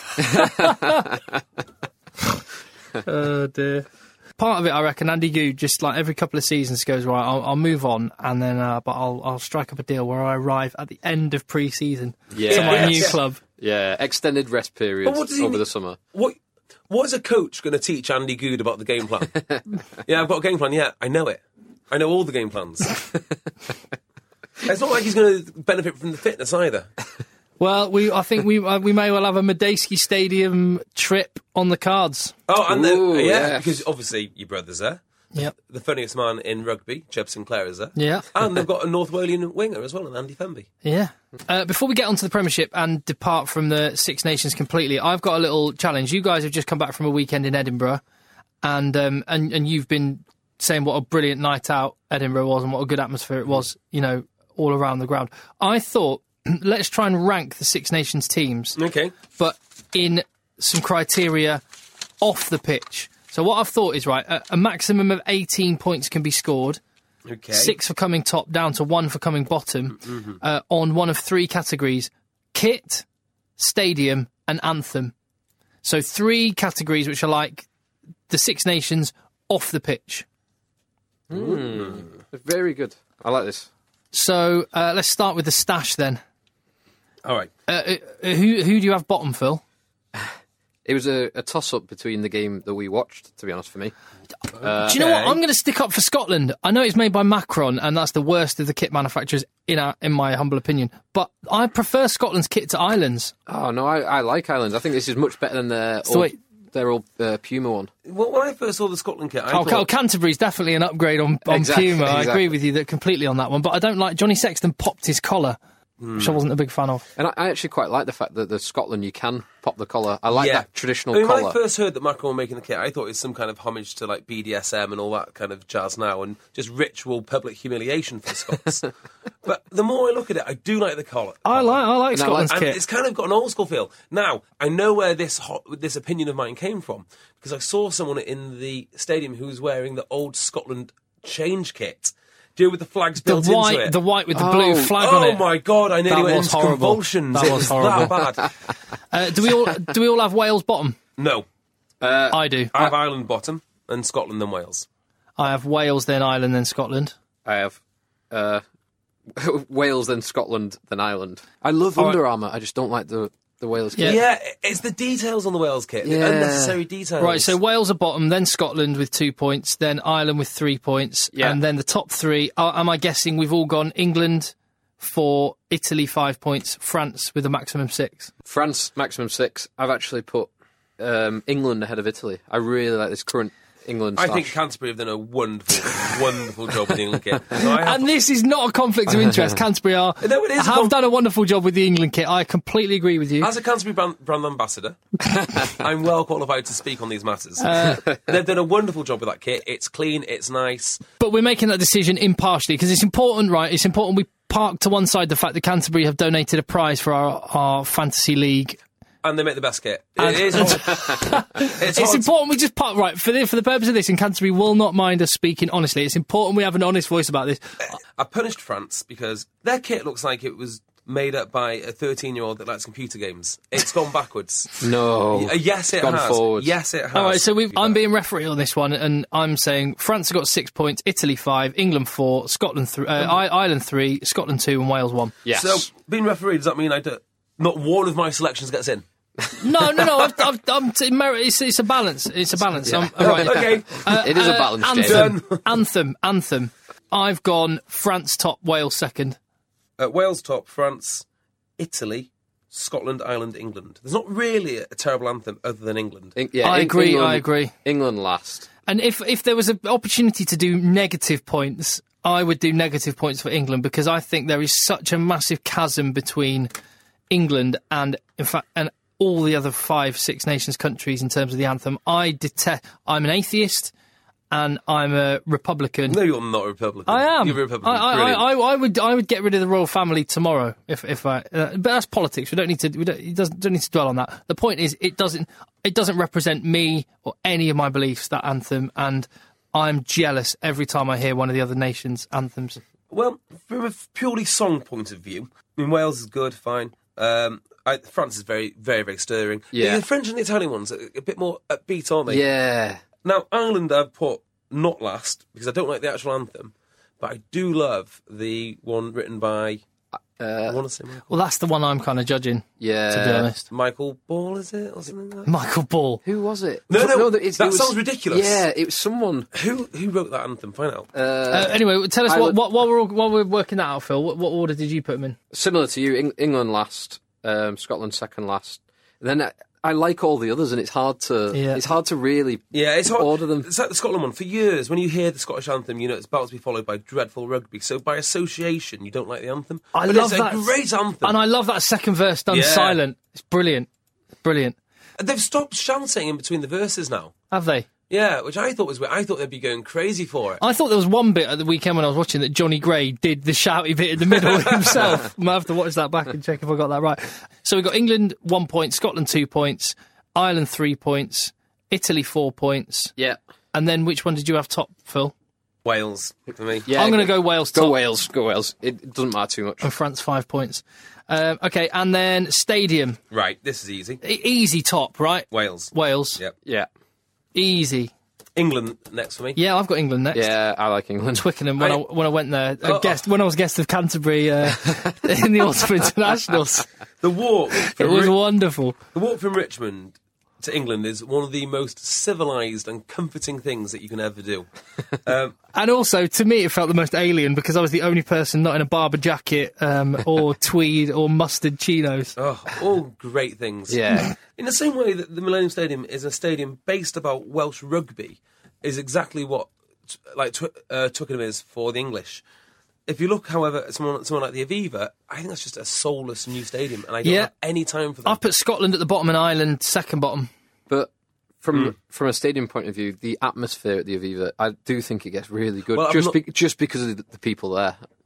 Oh dear. Part of it, I reckon, Andy Goode just like every couple of seasons goes right. I'll, I'll move on, and then uh, but I'll I'll strike up a deal where I arrive at the end of pre-season Yeah. to my Yes. new club. Yeah, extended rest periods But what does he over mean- the summer. What What is a coach going to teach Andy Goode about the game plan? Yeah, I've got a game plan. Yeah, I know it. I know all the game plans. It's not like he's going to benefit from the fitness either. Well, we I think we uh, we may well have a Medeski Stadium trip on the cards. Oh, and Ooh, then, yeah, yes. because obviously your brother's there. Yep. The funniest man in rugby, Jeb Sinclair, is there. Yeah. And they've got a North Walian winger as well, and Andy Fenby. Yeah. Uh, before we get onto the Premiership and depart from the Six Nations completely, I've got a little challenge. You guys have just come back from a weekend in Edinburgh, and um, and and you've been saying what a brilliant night out Edinburgh was and what a good atmosphere it was, you know, all around the ground. I thought, let's try and rank the Six Nations teams, Okay. but in some criteria off the pitch. So what I've thought is, right, a, a maximum of eighteen points can be scored. Okay. Six for coming top, down to one for coming bottom, Mm-hmm. uh, on one of three categories: kit, stadium, and anthem. So three categories which are like the Six Nations off the pitch. Very good. I like this. So uh, let's start with the stash then. All right. Uh, uh, who who do you have bottom, Phil? It was a, a toss-up between the game that we watched, to be honest, for me. Do you know what? I'm going to stick up for Scotland. I know it's made by Macron, and that's the worst of the kit manufacturers, in our, in my humble opinion. But I prefer Scotland's kit to Ireland's. Oh, no, I, I like Ireland. I think this is much better than their the old, way- their old uh, Puma one. Well, when I first saw the Scotland kit, I Oh, thought... Canterbury's definitely an upgrade on, on Exactly, Puma. I exactly. agree with you that completely on that one. But I don't like Johnny Sexton popped his collar, which I wasn't a big fan of. And I, I actually quite like the fact that the Scotland, you can pop the collar. I like Yeah. that traditional I mean, when collar. I first heard that Macron were making the kit, I thought it was some kind of homage to like B D S M and all that kind of jazz now, and just ritual public humiliation for the Scots. But the more I look at it, I do like the colour. I like I like And I Scotland's And kit. it's kind of got an old school feel. Now, I know where this hot, this opinion of mine came from, because I saw someone in the stadium who was wearing the old Scotland change kit. Do you know, with the flags The built into white, it? the white with the Oh. blue flag on Oh it. my God, I nearly That went was into horrible. convulsions. That It was was horrible. that bad. Uh, do we all do we all have Wales bottom? No. I do. I have Ireland bottom and Scotland then Wales. I have Wales, then Ireland, then Scotland. I have uh, Wales, then Scotland, then Ireland. I love All Under Armour. I just don't like the the Wales Yeah. kit. Yeah, it's the details on the Wales kit. Yeah. The unnecessary details. Right, so Wales are bottom, then Scotland with two points, then Ireland with three points, Yeah. and then the top three. Uh, am I guessing we've all gone England four, Italy five points, France with a maximum six? France maximum six. I've actually put um, England ahead of Italy. I really like this current England I stash. think Canterbury have done a wonderful, wonderful job with the England kit. So I have, And this is not a conflict of interest. Canterbury are No, it is a have con- done a wonderful job with the England kit. I completely agree with you. as a Canterbury brand, brand ambassador, I'm well qualified to speak on these matters. Uh, They've done a wonderful job with that kit. It's clean, it's nice. But we're making that decision impartially because it's important, right? It's important we park to one side the fact that Canterbury have donated a prize for our, our fantasy league. And they make the best kit. It is hard. It's, It's hard. important we just park right for the for the purpose of this, and Canterbury will not mind us speaking honestly. It's important we have an honest voice about this. I punished France because their kit looks like it was made up by a thirteen-year-old that likes computer games. It's gone backwards. No. Uh, yes, it Gone has. forward. Yes, it has. All right, so we've, I'm being referee on this one, and I'm saying France have got six points, Italy five, England four, Scotland three, uh, I- Ireland three, Scotland two, and Wales one. Yes. So, being referee, does that mean I do, not one of my selections gets in? No, no, no. I've, I've, I'm t- mer- it's, it's a balance. It's a balance. I'm, all right. Okay. Uh, It is a uh, balance, anthem, James. anthem, anthem. I've gone France top, Wales second. Uh, Wales top, France, Italy, Scotland, Ireland, England. There's not really a, a terrible anthem other than England. In- yeah, I Eng- agree, England, I agree. England last. And if if there was an opportunity to do negative points, I would do negative points for England because I think there is such a massive chasm between England and, in fact, and all the other five, Six Nations countries in terms of the anthem. I detest. I'm an atheist, and I'm a Republican. No, you're not a Republican. I am. You're a Republican. I, I, Brilliant. I, I would. I would get rid of the royal family tomorrow if if I. Uh, but that's politics. We don't need to. We don't. It doesn't. Don't need to dwell on that. The point is, it doesn't. It doesn't represent me or any of my beliefs. That anthem, and I'm jealous every time I hear one of the other nations' anthems. Well, from a purely song point of view, I mean, Wales is good, fine. Um, I, France is very, very, very stirring. Yeah. The French and the Italian ones are a bit more upbeat, aren't they? Yeah. Now, Ireland I've put not last, because I don't like the actual anthem, but I do love the one written by, I want to say Michael, Well, that's the one I'm kind of judging, Yeah. to be honest. Michael Ball, is it? Or something like that? Michael Ball. Who was it? No, no, it's- that it was- sounds ridiculous. Yeah, it was someone. Who who wrote that anthem? Find out. Uh, anyway, tell us I what, would- what while we're all- while we're working that out, Phil. What, what order did you put them in? Similar to you, Eng- England last, um, Scotland second last. And then I, I like all the others, and it's hard to Yeah. it's hard to really Yeah, it's hard. order them. It's like the Scotland one. For years, when you hear the Scottish anthem, you know it's about to be followed by dreadful rugby. So by association, you don't like the anthem. I but love it's that. a great anthem. And I love that second verse done Yeah. silent. It's brilliant, brilliant. They've stopped shouting in between the verses now. Have they? Yeah, which I thought was weird. I thought they'd be going crazy for it. I thought there was one bit at the weekend when I was watching that Johnny Gray did the shouty bit in the middle himself. I might have to watch that back and check if I got that right. So we've got England one point, Scotland two points, Ireland three points, Italy four points, Yeah. and then which one did you have top, Phil? Wales for me. Yeah. I'm going to go Wales Go top Wales. Go Wales. It, it doesn't matter too much. and France five points. Um, okay, and then stadium, Right, this is easy. E- easy top, right? Wales. Wales, Yep. Yeah. easy. England next for me. Yeah, I've got England next. Yeah, I like England. Twickenham when I, I- when I went there, a Oh. guest when I was guest of Canterbury uh, in the Autumn Internationals. The walk. It From was Ri- wonderful. the walk from Richmond to England is one of the most civilised and comforting things that you can ever do. Um, And also, to me, it felt the most alien because I was the only person not in a Barber jacket um, or tweed or mustard chinos. oh, all great things. Yeah. In the same way that the Millennium Stadium is a stadium based about Welsh rugby, is exactly what t- like tw- uh, Twickenham is for the English. If you look, however, at someone, someone like the Aviva, I think that's just a soulless new stadium, and I don't Yeah. have any time for them. I've put Scotland at the bottom and Ireland second bottom. But from Hmm. from a stadium point of view, the atmosphere at the Aviva, I do think it gets really good. Well, I'm just not- be, just because of the, the people there.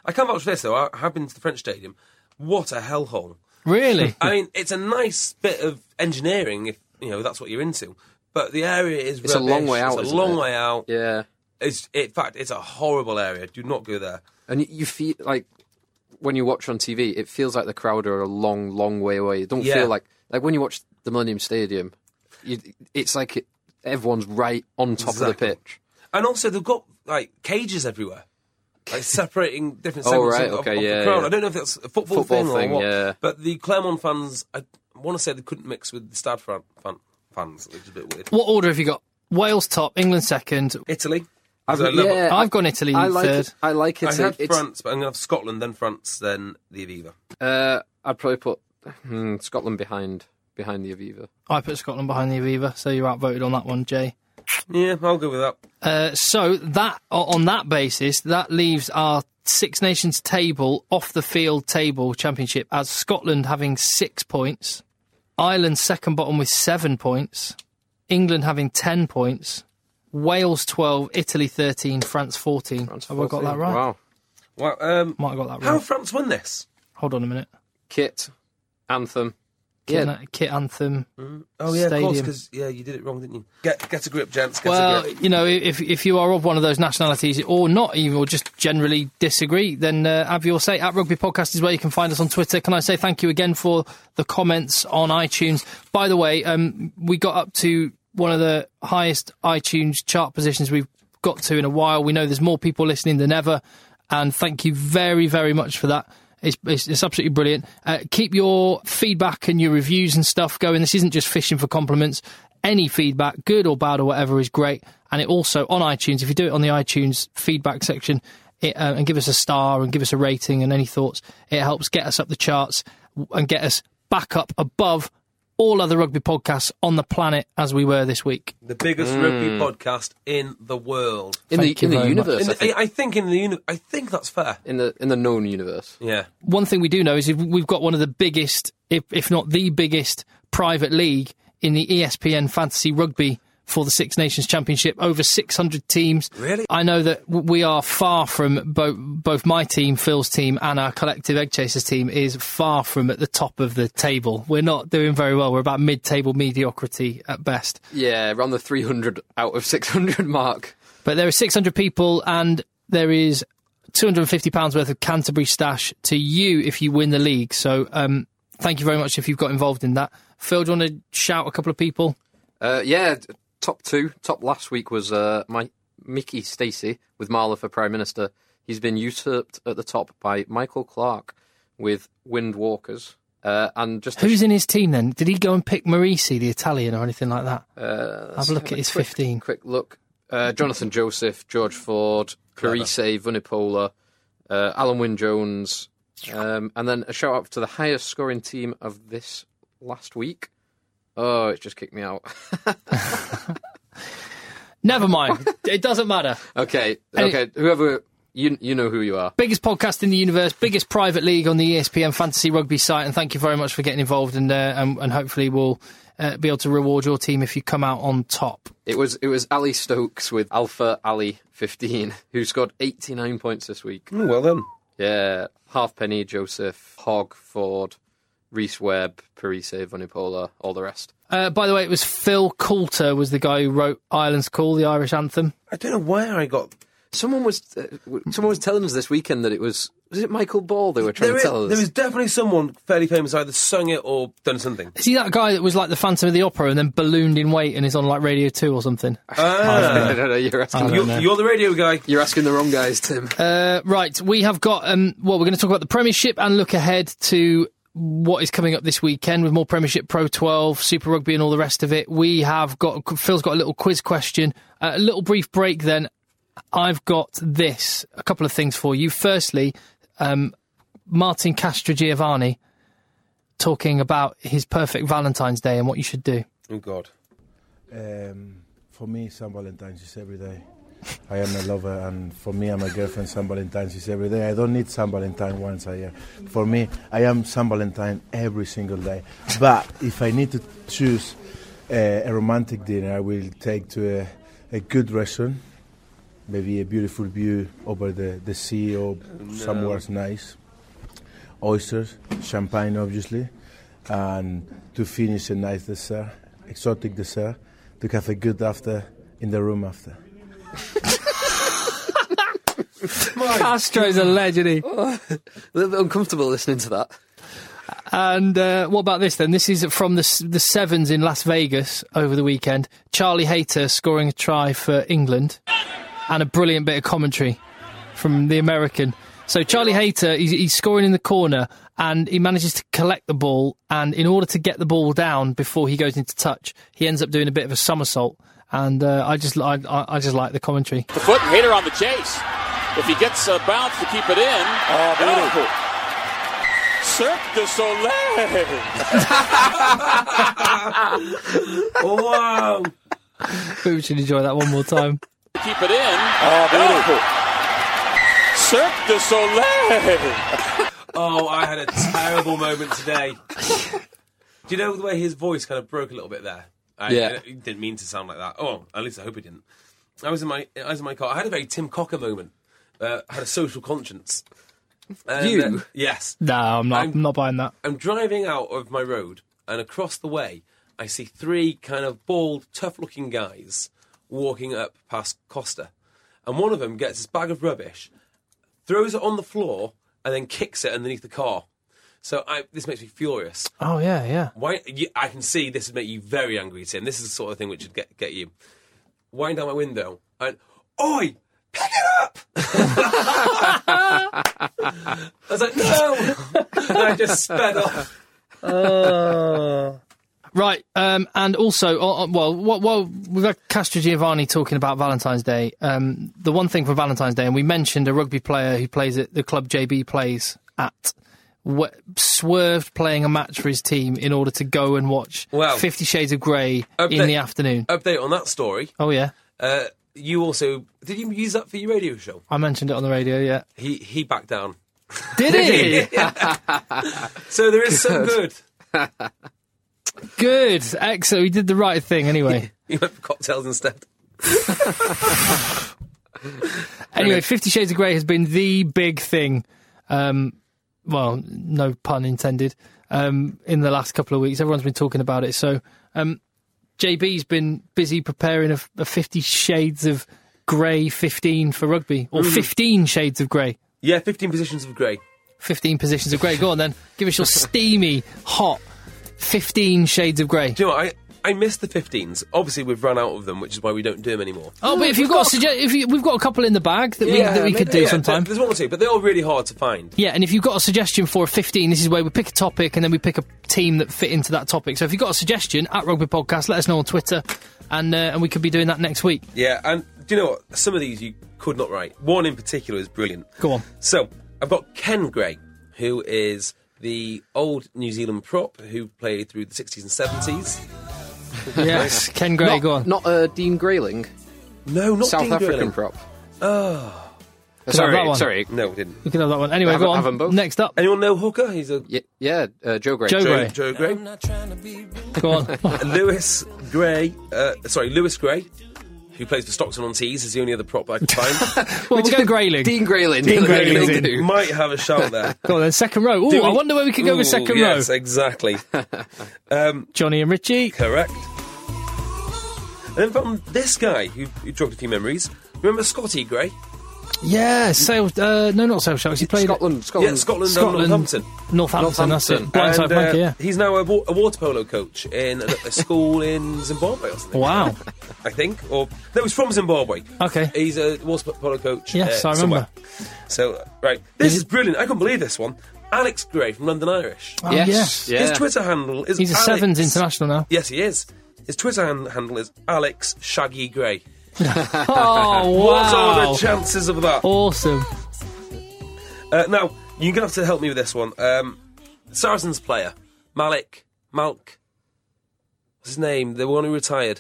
I can't vouch for this, though. I have been to the French Stadium. What a hellhole. Really? I mean, it's a nice bit of engineering, if you know that's what you're into. But the area is It's rubbish. a long way out, It's a isn't long it? way out. Yeah. It's, in fact, it's a horrible area. Do not go there. And you- you feel like when you watch on T V, it feels like the crowd are a long, long way away. It don't Yeah. feel like like when you watch the Millennium Stadium, you, it's like it, everyone's right on top Exactly. of the pitch. And also, they've got like cages everywhere, like separating different Oh, segments right, of, okay, of yeah, the crowd. yeah. I don't know if that's a football, Football thing, thing, or what. yeah. But the Clermont fans, I want to say they couldn't mix with the Stade fan, fan, fans, which is a bit weird. What order have you got? Wales top, England second. Italy. I've, So I love- yeah, I've gone Italy I like third. it. I like it. I had It's- France, but I'm going to have Scotland, then France, then the Aviva. Uh, I'd probably put hmm, Scotland behind behind the Aviva. I put Scotland behind the Aviva, so you're outvoted on that one, Jay. Yeah, I'll go with that. Uh, so that on that basis, that leaves our Six Nations table, off the field table championship, as Scotland having six points, Ireland second bottom with seven points, England having ten points, Wales twelve, Italy thirteen, France fourteen. France Have I got fourteen. that right? Wow. Well, um, Might have got that how right. have France won this? Hold on a minute. Kit, anthem. Kit, Yeah. kit anthem. Oh yeah, of course, Stadium. because yeah, you did it wrong, didn't you? Get get a grip, gents. Get a Well, grip. you know, if if you are of one of those nationalities, or not even, or just generally disagree, then uh, have your say. At Rugby Podcast is where you can find us on Twitter. Can I say thank you again for the comments on iTunes? By the way, um, we got up to one of the highest iTunes chart positions we've got to in a while. We know there's more people listening than ever, and thank you very, very much for that. It's, it's, it's absolutely brilliant. Uh, keep your feedback and your reviews and stuff going. This isn't just fishing for compliments. Any feedback, good or bad or whatever, is great. And it also, on iTunes, if you do it on the iTunes feedback section it, uh, and give us a star and give us a rating and any thoughts, it helps get us up the charts and get us back up above all other rugby podcasts on the planet as we were this week. The biggest rugby podcast in the world. In Thank the you in the very much. universe. In I the, think. I think in the uni- I think that's fair. in the in the known universe. Yeah. One thing we do know is if we've got one of the biggest, if, if not the biggest, private league in the E S P N Fantasy Rugby for the Six Nations Championship, over six hundred teams. Really? I know that w- we are far from, bo- both my team, Phil's team, and our collective Egg Chasers team is far from at the top of the table. We're not doing very well. We're about mid-table mediocrity at best. Yeah, around the three hundred out of six hundred mark. But there are six hundred people, and there is two hundred fifty pounds worth of Canterbury stash to you if you win the league. So um, thank you very much if you've got involved in that. Phil, do you want to shout a couple of people? Uh, yeah, t- top two. Top last week was uh, my Mickey Stacey with Marla for Prime Minister. He's been usurped at the top by Michael Clark with Windwalkers. Uh, and just to Who's in his team then? Did he go and pick Marisi, the Italian, or anything like that? Uh, Have a look at his quick, fifteen. Quick look. Uh, Jonathan Joseph, George Ford, Parise, Vunipola, uh, Alan Wynne-Jones, um, and then a shout out to the highest scoring team of this last week. Oh, it just kicked me out. Never mind. It doesn't matter. okay, Any- okay. Whoever you you know who you are. Biggest podcast in the universe, biggest private league on the E S P N Fantasy Rugby site, and thank you very much for getting involved, and uh, and, and hopefully we'll uh, be able to reward your team if you come out on top. It was it was Ali Stokes with Alpha Ali fifteen who scored eighty-nine points this week. Ooh, well done. Yeah, Halfpenny, Joseph, Hogg, Ford, Reese Webb, Parise, Vunipola, all the rest. Uh, by the way, it was Phil Coulter was the guy who wrote Ireland's Call, the Irish anthem. I don't know where I got. Someone was uh, w- someone was telling us this weekend that it was was it Michael Ball they were trying There to is, tell us. there is definitely someone fairly famous either sung it or done something. Is he that guy that was like the Phantom of the Opera and then ballooned in weight and is on like Radio two or something? Ah, I don't know. You're asking. I The, don't you're, know. you're the radio guy. you're asking the wrong guys, Tim. Uh, right, we have got, um, well, we're going to talk about the Premiership and look ahead to what is coming up this weekend with more Premiership, Pro twelve, Super Rugby and all the rest of it. We have got, Phil's got a little quiz question, uh, a little brief break then. I've got this, a couple of things for you. Firstly, um, Martin Castrogiovanni talking about his perfect Valentine's Day and what you should do. Oh, God. Um, for me, Saint Valentine's is every day. I am a lover, and for me and my girlfriend, Saint Valentine's is every day. I don't need Saint Valentine once a year. For me, I am Saint Valentine every single day. But if I need to choose uh, a romantic dinner, I will take to a, a good restaurant maybe a beautiful view over the, the sea or no. somewhere nice. Oysters, champagne, obviously, and to finish a nice dessert, exotic dessert, to have a good after in the room after. Castro's a legend. He. Oh, a little bit uncomfortable listening to that. And uh, what about this then? This is from the the Sevens in Las Vegas over the weekend. Charlie Hayter scoring a try for England, and a brilliant bit of commentary from the American. So Charlie Hayter, he's, he's scoring in the corner, and he manages to collect the ball. And in order to get the ball down before he goes into touch, he ends up doing a bit of a somersault. And uh, I just I, I just like the commentary. The foot and Hayter on the chase. If he gets a bounce to keep it in, oh, beautiful. Cirque du Soleil. Wow. We should enjoy that one more time. Keep it in. Oh, beautiful. Cirque du Soleil. Oh, I had a terrible moment today. Do you know the way his voice kind of broke a little bit there? I, Yeah. He didn't mean to sound like that. Oh, at least I hope he didn't. I was in my I was in my car. I had a very Tim Cocker moment. Uh, I had a social conscience. And, You? Uh, yes. No, I'm not. I'm, I'm- not buying that. I'm driving out of my road, and across the way, I see three kind of bald, tough-looking guys walking up past Costa. And one of them gets his bag of rubbish, throws it on the floor, and then kicks it underneath the car. So I, this makes me furious. Oh yeah, yeah. Why? You, I can see this would make you very angry, Tim. This is the sort of thing which would get get you. Wind down my window and, oi, pick it up! I was like, no! And I just sped off. Right, um, and also, uh, uh, well, what, what, we've had Castro Giovanni talking about Valentine's Day. Um, the one thing for Valentine's Day, and we mentioned a rugby player who plays at the club J B plays at, w- swerved playing a match for his team in order to go and watch Well, Fifty Shades of Grey in update- the afternoon. Update on that story. Oh, yeah. Uh, you also... Did you use that for your radio show? I mentioned it on the radio, yeah. He he backed down. Did he? So there is some good. Good. Excellent. He did the right thing anyway. He went for cocktails instead. Anyway, Fifty Shades of Grey has been the big thing, um, well, no pun intended, um, in the last couple of weeks. Everyone's been talking about it. So um, J B's been busy preparing a, a Fifty Shades of Grey fifteen for rugby, or fifteen Shades of Grey. Yeah, fifteen positions of grey. fifteen positions of grey. Go on then. Give us your steamy, hot fifteen Shades of Grey. Do you know what? I, I miss the fifteens. Obviously, we've run out of them, which is why we don't do them anymore. Oh, but if you've got, a sugge- if you, we've got a couple in the bag that we that we could do Yeah, sometime. There's one or two, but they're all really hard to find. Yeah, and if you've got a suggestion for a fifteen, this is where we pick a topic and then we pick a team that fit into that topic. So if you've got a suggestion at Rugby Podcast, let us know on Twitter, and uh, and we could be doing that next week. Yeah, and do you know what? Some of these you could not write. One in particular is brilliant. Go on. So, I've got Ken Gray, who is the old New Zealand prop who played through the sixties and seventies. Yes, Ken Gray, Not, go on. not uh, Dean Grayling, No, not South Dean African Grayling. prop. Oh. have Sorry, that one. sorry. No, we didn't. We can have that one. Anyway, Have- go on. have 'em both. Next up. Anyone know Hooker? He's a Yeah, yeah uh, Joe Gray. Joe Joe, Gray. Joe Gray. Go on. Lewis Gray, uh, sorry, Lewis Gray, who plays for Stockton on Tees, is the only other prop that I could find. Well, we'll go Grayling. Dean Grayling. Dean Grayling's Grayling. in. Might have a shout there. Go on then, second row. Ooh, Do I we- wonder where we could go with Ooh, second yes, row. exactly. um, Johnny and Richie. correct. And then found this guy who, who jogged a few memories. Remember Scotty Gray? Yeah, Sales. Uh, no, not Sales Sharks. He played Scotland. Scotland. Yeah, Scotland, Scotland. and Northampton. Northampton. That's it. Northampton. Blindside And, uh, Monkey. Yeah. He's now a, wa- a water polo coach in a, a school in Zimbabwe or something. Wow. I think. Or no, he's from Zimbabwe. Okay. He's a water polo coach. Yes, uh, I remember. somewhere. So, right. This Is is it- brilliant. I couldn't believe this one. Alex Gray from London Irish. Oh, Yes. yes. Yeah. His Twitter handle is He's a Alex. Sevens international now. Yes, he is. His Twitter hand- handle is Alex Shaggy Gray. Oh, What are wow. the chances of that? Awesome. Uh, now, you're going to have to help me with this one. Um, Saracens player, Malik, Malk, what's his name? The one who retired.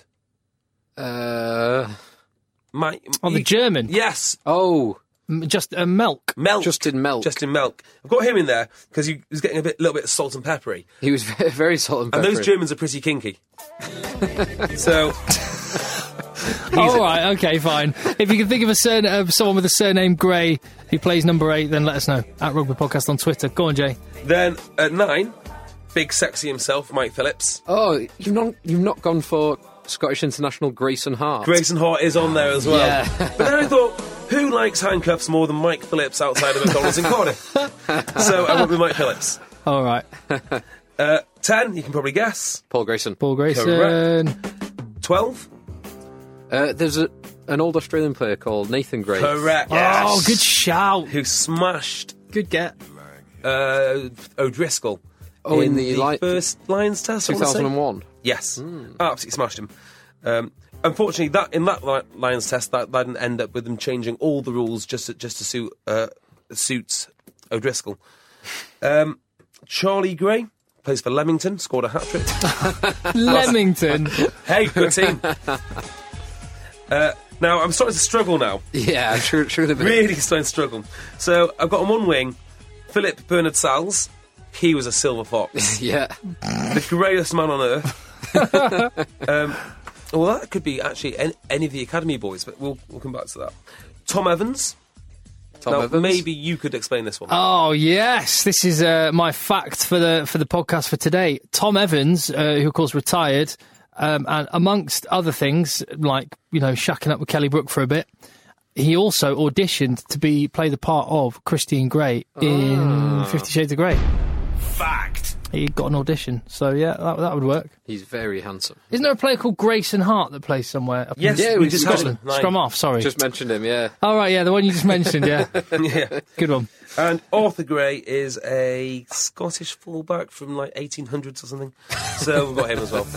Uh, My, Oh, the German. Yes, oh, M- Just uh, Melk. Melk. Justin Melk. Justin Melk. I've got him in there because he was getting a bit, little bit salt and peppery. He was very, very salt and And peppery. those Germans are pretty kinky. So, All right, okay, fine. If you can think of a surna- uh, someone with a surname Gray who plays number eight, then let us know. At Rugby Podcast on Twitter. Go on, Jay. Then at nine, big sexy himself, Mike Phillips. Oh, you've not you've not gone for Scottish international Grayson Hart. Grayson Hart is on there as well. Yeah. But then I thought, who likes handcuffs more than Mike Phillips outside of McDonald's in Cardiff? So I went with Mike Phillips. All right. Uh, ten, you can probably guess. Paul Grayson. Paul Grayson. Correct. twelve. Uh, there's a, an old Australian player called Nathan Gray. Correct. Oh, good shout. Who smashed Good get. uh, O'Driscoll Oh, in, in the li- first Lions test? I two wanna say? thousand one. Yes, absolutely smashed him. Um, unfortunately, that in that li- Lions test, that, that didn't end up with them changing all the rules just to, just to suit uh, suits O'Driscoll. Um, Charlie Gray plays for Leamington, scored a hat trick. Leamington. Hey, good team. uh, now I'm starting to struggle now. Yeah, sure, sure. Really starting to struggle. So I've got on one wing, Philip Bernard Salles. He was a silver fox. Yeah. The greyest man on earth. um, well, that could be actually any, any of the academy boys, but we'll, we'll come back to that. Tom Evans. Tom now, Evans. maybe you could explain this one. Oh yes, this is uh, my fact for the for the podcast for today. Tom Evans, uh, who of course retired, um, and amongst other things, like you know, shacking up with Kelly Brook for a bit, he also auditioned to be play the part of Christine Grey in Ah. Fifty Shades of Grey. Fact. He got an audition, so yeah, that, that would work. He's very handsome. Isn't there a player called Grayson Hart that plays somewhere? Up in Yes, Yeah, we we just got had Scotland? him. Nine. Scrum off, sorry. Just mentioned him, yeah. Oh, right, yeah, the one you just mentioned, yeah. Yeah. Good one. And Arthur Gray is a Scottish fullback from like eighteen hundreds or something. So we've got him as well.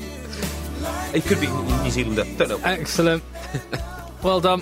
He could be New Zealander. Don't know. Excellent. Well done.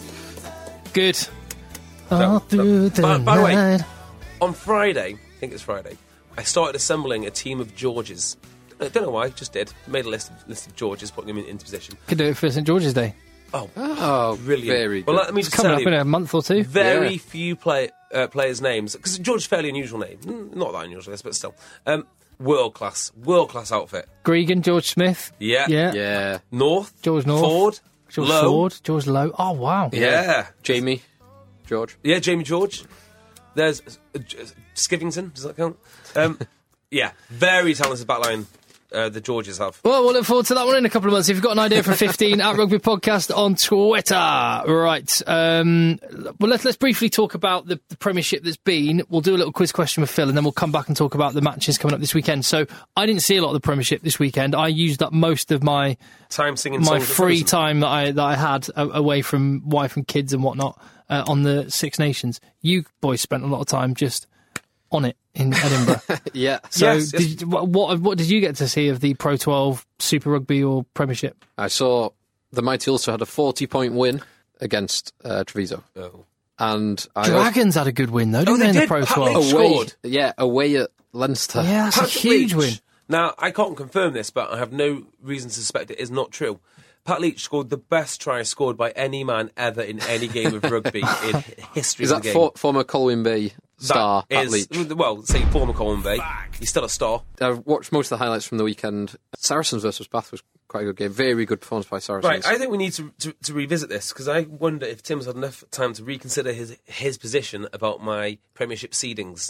Good. No, All no. through the By- by the way, night. On Friday, I think it's Friday, I started assembling a team of Georges. I don't know why, just did. Made a list of, list of Georges, putting them in, into position. Could do it for Saint George's Day. Oh, Oh, brilliant. very good. Well, let me It's just coming tell up you, in a month or two. very Yeah. few play, uh, players' names, because George is a fairly unusual name. Mm, Not that unusual, I guess, but still. Um, world class. World class outfit. Gregan, George Smith. Yeah. Yeah. Yeah. North. George North. Ford. George Lowe. Ford. George Lowe. Oh, wow. Yeah. Jamie. George. Yeah, Jamie George. There's uh, J- Skivington, does that count? Um, yeah, very talented backline uh, the Georges have. Well, we'll look forward to that one in a couple of months. If you've got an idea for fifteen, at Rugby Podcast on Twitter. Right. Um, well, let's, let's briefly talk about the, the Premiership that's been. We'll do a little quiz question with Phil, and then we'll come back and talk about the matches coming up this weekend. So I didn't see a lot of the Premiership this weekend. I used up most of my Time singing my songs of free Frozen. time that I that I had a, away from wife and kids and whatnot uh, on the Six Nations. You boys spent a lot of time just on it in Edinburgh. Yeah. So, Yes, yes. did, what, what what did you get to see of the Pro twelve Super Rugby or Premiership? I saw the Mighty Ulster had a forty-point win against uh, Treviso. Oh. And I Dragons had a good win though, didn't they they, in the did. Pro Pat twelve? Leach away, scored. yeah, away at Leinster. Yeah, that's a Patrick huge Leach. win. Now, I can't confirm this, but I have no reason to suspect it is not true. Pat Leach scored the best try scored by any man ever in any game of rugby in history Is of that the game. for, former Colwyn Bay star, That Pat is- Leach? Well, say former Colin Bay. He's still a star. I've watched most of the highlights from the weekend. Saracens versus Bath was quite a good game. Very good performance by Saracens. Right, I think we need to, to, to revisit this, because I wonder if Tim's had enough time to reconsider his his position about my Premiership seedings.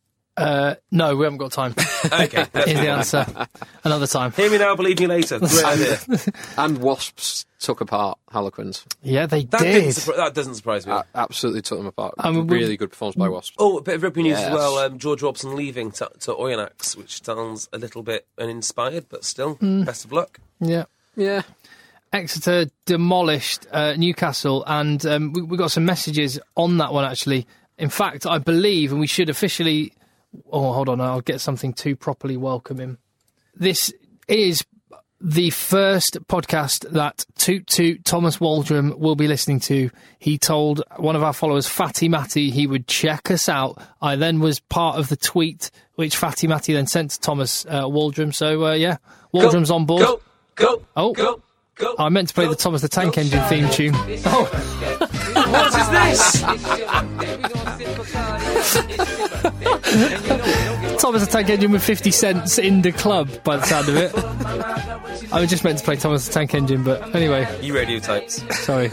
Uh, no, we haven't got time. Okay, let's Is move the on. answer. Another time. Hear me now, believe me later. Great idea. And Wasps took apart Harlequins. Yeah, they That, did. didn't surpri- that doesn't surprise me. A- absolutely took them apart. I mean, we- really good performance by Wasps. Oh, a bit of rugby news Yes. as well. Um, George Robson leaving to, to Oyonnax, which sounds a little bit uninspired, but still, best of luck. Yeah. Yeah. Exeter demolished uh, Newcastle, and um, we, we got some messages on that one, actually. In fact, I believe, and we should officially... Oh, hold on, I'll get something to properly welcome him. This is the first podcast that Toot Toot Thomas Waldrom will be listening to. He told one of our followers, Fatty Matty, he would check us out. I then was part of the tweet, which Fatty Matty then sent to Thomas uh, Waldrom. So, uh, yeah, Waldrom's Go, on board. Go, go, Oh. go, go. I meant to play go, the Thomas the Tank go, Engine theme tune. Oh, What is this? Thomas Thomas the Tank Engine with fifty cents in the club, by the sound of it. I was just meant to play Thomas the Tank Engine, but anyway. You radio types. Sorry.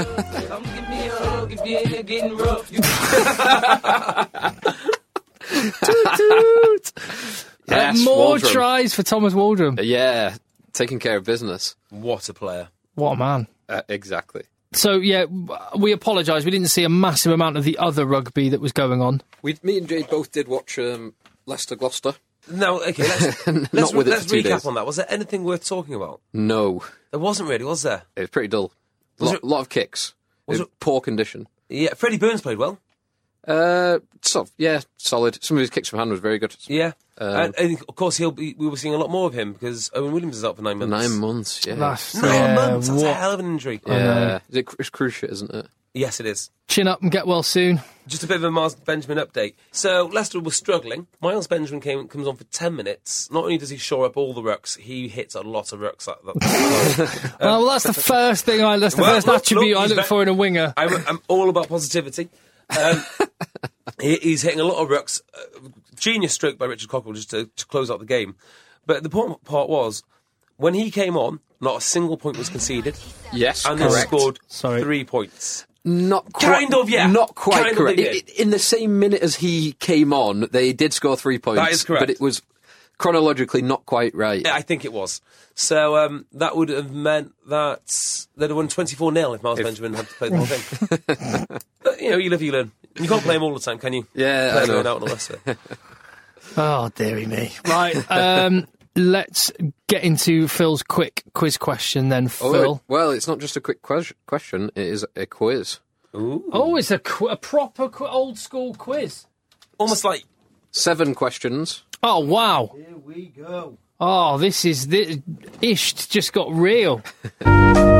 toot, toot. Yes, uh, more Waldron. tries for Thomas Waldron. Yeah, taking care of business. What a player. What a man. Uh, exactly. So, yeah, we apologise. We didn't see a massive amount of the other rugby that was going on. We, me and Jade both did watch um, Leicester Gloucester. No, okay, let's, Not let's, with it let's for two recap days. on that. Was there anything worth talking about? No, There wasn't really, was there? it was pretty dull. A Was lot, it- lot of kicks. was It was it- poor condition. Yeah, Freddie Burns played well. Uh, so, yeah, solid. Some of his kicks from hand was very good. Yeah. Um, and, and of course, he'll be, we were seeing a lot more of him because Owen Williams is out for nine months. Nine months, yeah. That's, Nine yeah, months? That's a what- hell of an injury. yeah. Is it, it's cruciate, isn't it? Yes, it is. Chin up and get well soon. Just a bit of a Miles Benjamin update. So Leicester was struggling. Miles Benjamin came, comes on for ten minutes. Not only does he shore up all the rucks, he hits a lot of rucks. That, that, well, well, that's the first thing I. That's the Well, first look, attribute look, I he's look ve- for in a winger. I'm, I'm all about positivity. Um, he, he's hitting a lot of rucks. Uh, genius stroke by Richard Cockrell just to, to close out the game. But the important part was, when he came on, not a single point was conceded. Yes, And they correct. scored Sorry. three points. Not quite, Kind of, yeah. Not quite Kind of correct. they I- did. I- in the same minute as he came on, they did score three points. That is correct. But it was chronologically not quite right. Yeah, I think it was. So um, that would have meant that they'd have won twenty-four nil if Miles Benjamin had to play the whole thing. But, you know, you live, you learn. You can't play him all the time, can you? Yeah, Play I him going know. out on a Leicester. Oh, dearie me. Right, um, let's get into Phil's quick quiz question then, Oh, Phil. well, it's not just a quick ques- question, it is a quiz. Ooh. Oh, it's a, qu- a proper qu- old school quiz. Almost like Seven questions. Oh, wow. Here we go. Oh, this is... This, Ish just got real. Go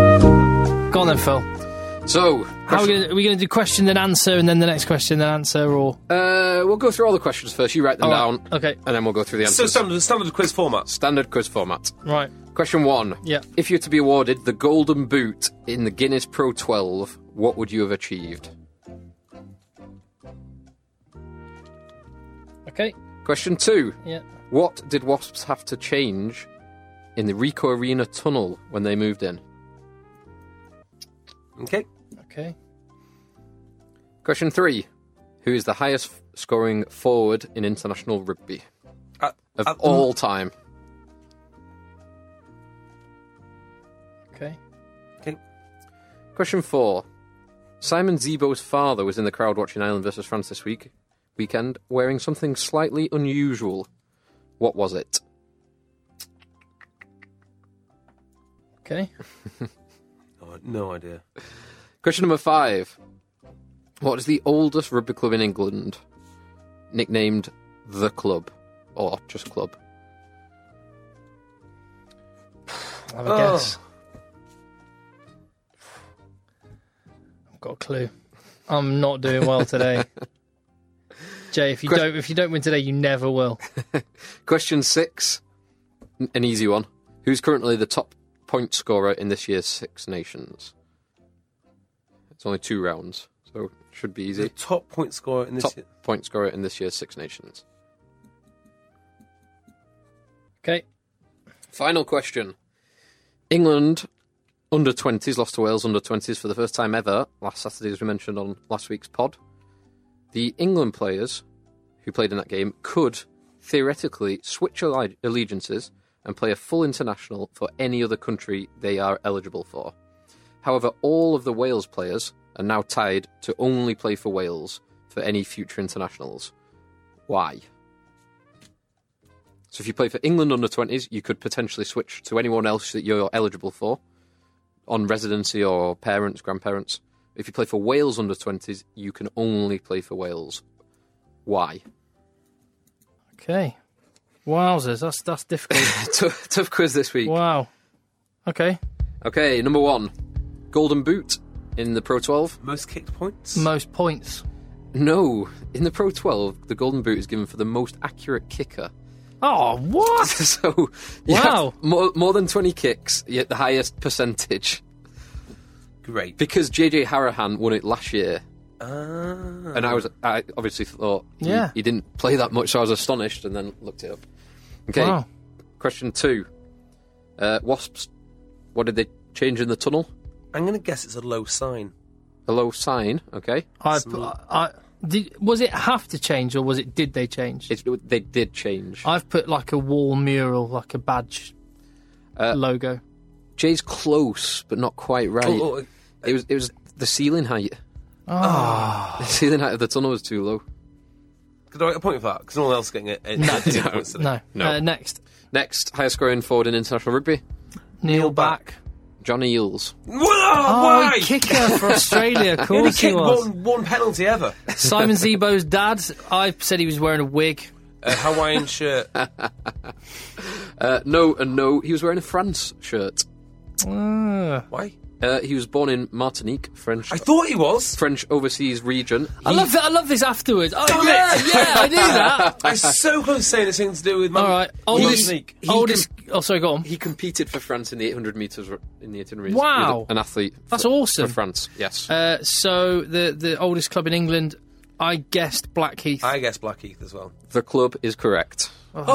on then, Phil. So, How are we question- gonna, are we going to do question and answer and then the next question then answer, or... uh, we'll go through all the questions first. You write them Oh, down, okay. and then we'll go through the so answers. standard, standard quiz format. Standard quiz format. Right. Question one. Yeah. If you were to be awarded the Golden Boot in the Guinness Pro twelve, what would you have achieved? Okay. Question two. Yeah. What did Wasps have to change in the Ricoh Arena tunnel when they moved in? Okay. Okay. Question three. Who is the highest f- scoring forward in international rugby At, of at the- all time? Okay. Okay. Question four. Simon Zebo's father was in the crowd watching Ireland versus France this week weekend wearing something slightly unusual. What was it? Okay. Oh, no idea. Question number five. What is the oldest rugby club in England nicknamed The Club? Or just Club? Have a Oh. guess. I've got a clue. I'm not doing well today. Jay, if you Que- don't if you don't win today, you never will. Question six. N- An easy one. Who's currently the top point scorer in this year's Six Nations? It's only two rounds, so it should be The easy. top point scorer in this Top year. point scorer in this year's Six Nations. Okay. Final question. England under twenties lost to Wales under twenties for the first time ever last Saturday, as we mentioned on last week's pod. The England players who played in that game could theoretically switch alle- allegiances and play a full international for any other country they are eligible for. However, all of the Wales players are now tied to only play for Wales for any future internationals. Why? So if you play for England under twenties, you could potentially switch to anyone else that you're eligible for on residency or parents, grandparents. If you play for Wales under twenties, you can only play for Wales. Why? Okay. Wowzers, that's that's difficult. tough, tough quiz this week. Wow. Okay. Okay, number one. Golden Boot in the Pro twelve? Most kicked points? Most points. No. In the Pro twelve, the Golden Boot is given for the most accurate kicker. Oh, what? So, you Wow. have more, more than twenty kicks, you get the highest percentage. Great. Because J J Harahan won it last year, Ah. And I was, I obviously thought he, Yeah. he didn't play that much, so I was astonished and then looked it up. Okay, Wow. question two. Uh, Wasps, what did they change in the tunnel? I'm going to guess it's a low sign. A low sign, okay. I, I, did, was it have to change or was it did they change? It, they did change. I've put like a wall mural, like a badge Uh, logo. Jay's close, but not quite right. Oh, oh, It was it was the ceiling height. Oh. The ceiling height of the tunnel was too low. Could I get a point for that? Because no one else is getting it. it No, it- points today. no. No. Uh, next, Next, highest scoring forward in international rugby, Neil Back. John Eales. Whoa, Oh, why? kicker for Australia. Of He only course he kicked was. one, one penalty ever. Simon Zebo's dad. I said he was wearing a wig. A Hawaiian shirt. Uh, no and no, he was wearing a France shirt. Ah. Why? Uh, he was born in Martinique, French I thought he was. French overseas region. I love that. I love this afterwards. Oh Damn yeah, it. yeah, I knew that. I'm so close to saying it's something to do with. All right, oldest, Sneak. oldest. Oh, sorry, go on. He competed for France in the eight hundred metres r- in the eight hundred metres. Wow. An athlete. That's for, awesome. For France, yes. Uh, so the the oldest club in England, I guessed Blackheath. I guess Blackheath as well. The club is correct.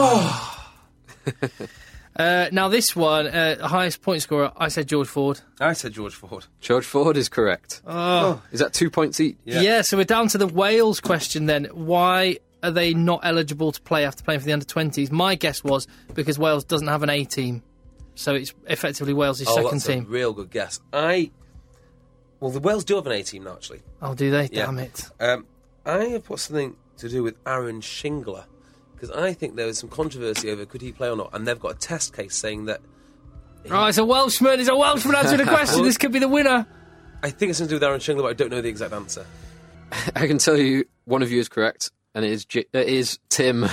Uh, now this one, uh, highest point scorer, I said George Ford. I said George Ford. George Ford is correct. Oh. Is that two points each? Yeah. Yeah, so we're down to the Wales question then. Why are they not eligible to play after playing for the under twenties? My guess was because Wales doesn't have an A team. So it's effectively Wales' Oh, second that's team. a real good guess. I. Well, the Wales do have an A team now, actually. Oh, do they? Yeah. Damn it. Um, I have put something to do with Aaron Shingler because I think there was some controversy over could he play or not, and they've got a test case saying that. Oh, it's a Welshman. It's a Welshman answering a question. Well, This could be the winner. I think it's something to do with Aaron Shingler, but I don't know the exact answer. I can tell you one of you is correct, and it is, J- it is Tim.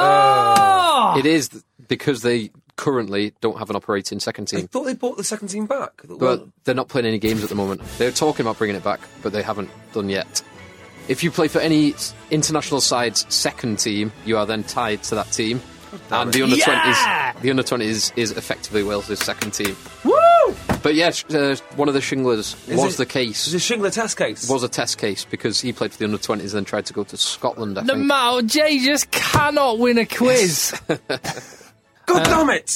Oh! It is th- because they currently don't have an operating second I team. thought they brought the second team back. I thought, But well, they're not playing any games at the moment. They're talking about bringing it back, but they haven't done yet. If you play for any s- international side's second team, you are then tied to that team. And the under Yeah! twenties, the under twenties is effectively Wales' second team. Woo! But yeah, sh- uh, one of the Shinglers Is was it- the case. it's a Shingler test case. Was a test case because he played for the under twenties and then tried to go to Scotland. I The think. Mao Jay just cannot win a quiz. God damn it!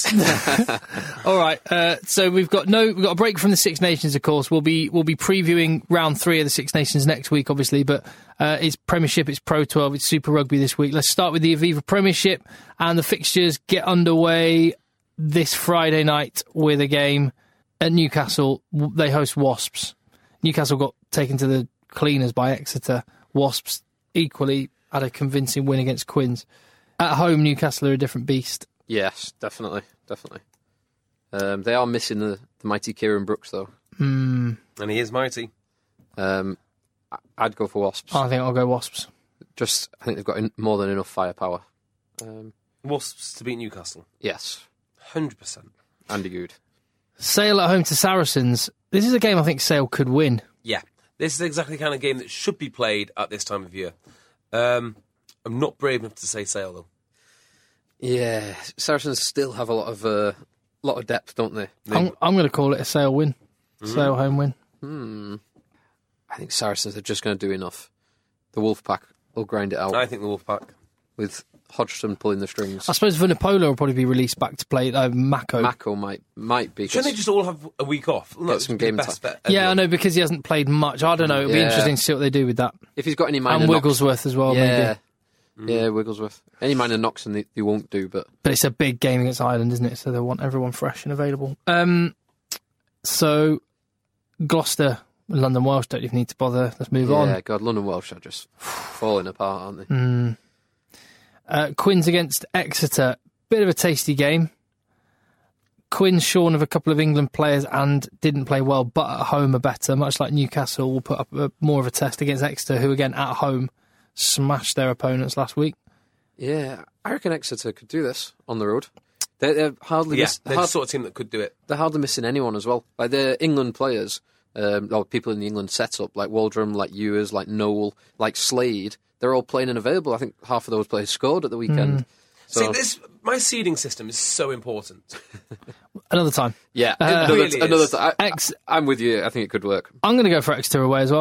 All right, uh, so we've got no, we've got a break from the Six Nations. Of course, we'll be we'll be previewing round three of the Six Nations next week, obviously. But uh, it's Premiership, it's Pro twelve, it's Super Rugby this week. Let's start with the Aviva Premiership, and the fixtures get underway this Friday night with a game at Newcastle. W- They host Wasps. Newcastle got taken to the cleaners by Exeter. Wasps equally had a convincing win against Quins. At home, Newcastle are a different beast. Yes, definitely, definitely. Um, they are missing the, the mighty Kieran Brooks, though. And he is mighty. Um, I- I'd go for Wasps. I think I'll go Wasps. Just, I think they've got in, more than enough firepower. Um, Wasps to beat Newcastle. yes, one hundred percent. Andy Good. Sale at home to Saracens. This is a game I think Sale could win. Yeah. This is exactly the kind of game that should be played at this time of year. Um, I'm not brave enough to say Sale, though. Yeah, Saracens still have a lot of uh, lot of depth, don't they? I'm, I'm going to call it a Sale win. Sale home win. I think Saracens are just going to do enough. The Wolfpack will grind it out I think the Wolfpack. with Hodgson pulling the strings. I suppose Vunipola will probably be released back to play uh, Mako. Mako might might be. Shouldn't they just all have a week off? No, Get it's some the game best time. bet yeah, I ever. know, because he hasn't played much. I don't know. It'll be Yeah. interesting to see what they do with that. If he's got any minor And knocks, Wigglesworth as well, yeah, maybe. yeah, Wigglesworth. Any minor knocks and they, they won't do, but But it's a big game against Ireland, isn't it? So they'll want everyone fresh and available. Um, so, Gloucester, London Welsh don't even need to bother. Let's move yeah, on. God, London Welsh are just falling apart, aren't they? Uh, Quins against Exeter. Bit of a tasty game. Quins shorn of a couple of England players and didn't play well, but at home are better. Much like Newcastle will put up a, more of a test against Exeter, who again at home smashed their opponents last week. Yeah, I reckon Exeter could do this on the road. They're, they're hardly Yeah, miss, they're hard- the sort of team that could do it. they're hardly missing anyone as well. Like they're England players, um, or people in the England setup, like Waldrum, like Ewers, like Noel, like Slade. They're all playing and available. I think half of those players scored at the weekend. So, See, this my seeding system is so important. Another time. yeah, Uh, another, really is. another. Th- I, Ex- I'm with you. I think it could work. I'm going to go for Exeter away as well.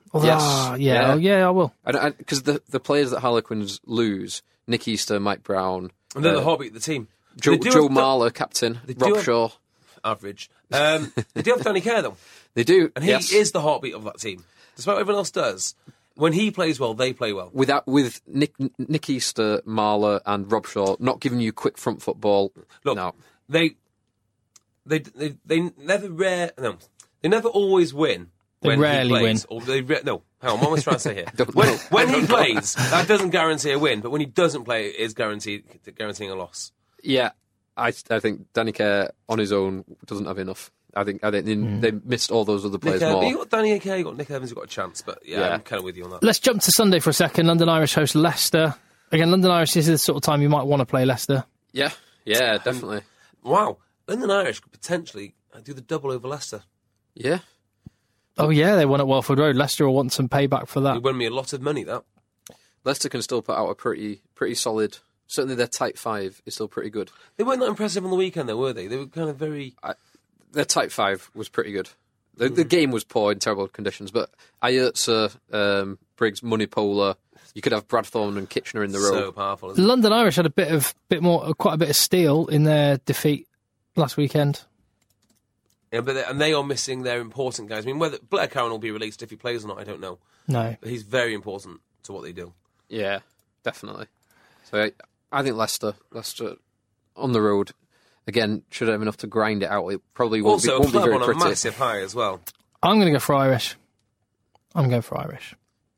Although, Yes. ah, yeah, Yeah. oh, yeah, I will. Because the, the players that Harlequins lose, Nick Easter, Mike Brown, And they're uh, the heartbeat of the team. Joe, They do Joe have- Marler, captain, They do Rob have- Shaw. Average. Um, they do have Danny Kerr, though. They do. And he yes. is the heartbeat of that team. Despite what everyone else does, when he plays well, they play well. Without, with Nick, Nick Easter, Marler, and Rob Shaw not giving you quick front football. Look, no. they, they, they, they never rare, no, they never always win. They when rarely he plays, win. Or they re- no, hang on, what am I trying to say here? Don't when know. when he plays, that doesn't guarantee a win, but when he doesn't play, it is guaranteed guaranteeing a loss. Yeah, I, I think Danny Kerr on his own doesn't have enough. I think I think they, Hmm. they missed all those other players Nick, uh, more. you got Danny Kerr, you got Nick Evans, you got a chance, but yeah, Yeah. I'm kind of with you on that. Let's jump to Sunday for a second. London Irish host Leicester. Again, London Irish, this is the sort of time you might want to play Leicester. Yeah, yeah, definitely. Wow, London Irish could potentially do the double over Leicester. Yeah, Oh, yeah, they won at Welford Road. Leicester will want some payback for It that. won me a lot of money, that. Leicester can still put out a pretty pretty solid. Certainly, their tight five is still pretty good. They weren't that impressive on the weekend, though, were they? They were kind of very... Their tight five was pretty good. The, the game was poor in terrible conditions, but Ayerza, um, Briggs, Munipola, you could have Brad Thorne and Kitchener in the row. So powerful, isn't it? London Irish had a bit of, bit more, quite a bit of steel in their defeat last weekend. Yeah, but they, and they are missing their important guys. I mean, whether Blair Cowan will be released if he plays or not, I don't know. No. But he's very important to what they do. Yeah, definitely. So I, I think Leicester, Leicester on the road again should have enough to grind it out. It probably won't Also, be, won't be Club very on a pretty. massive high as well. I'm going to go for Irish. I'm going for Irish.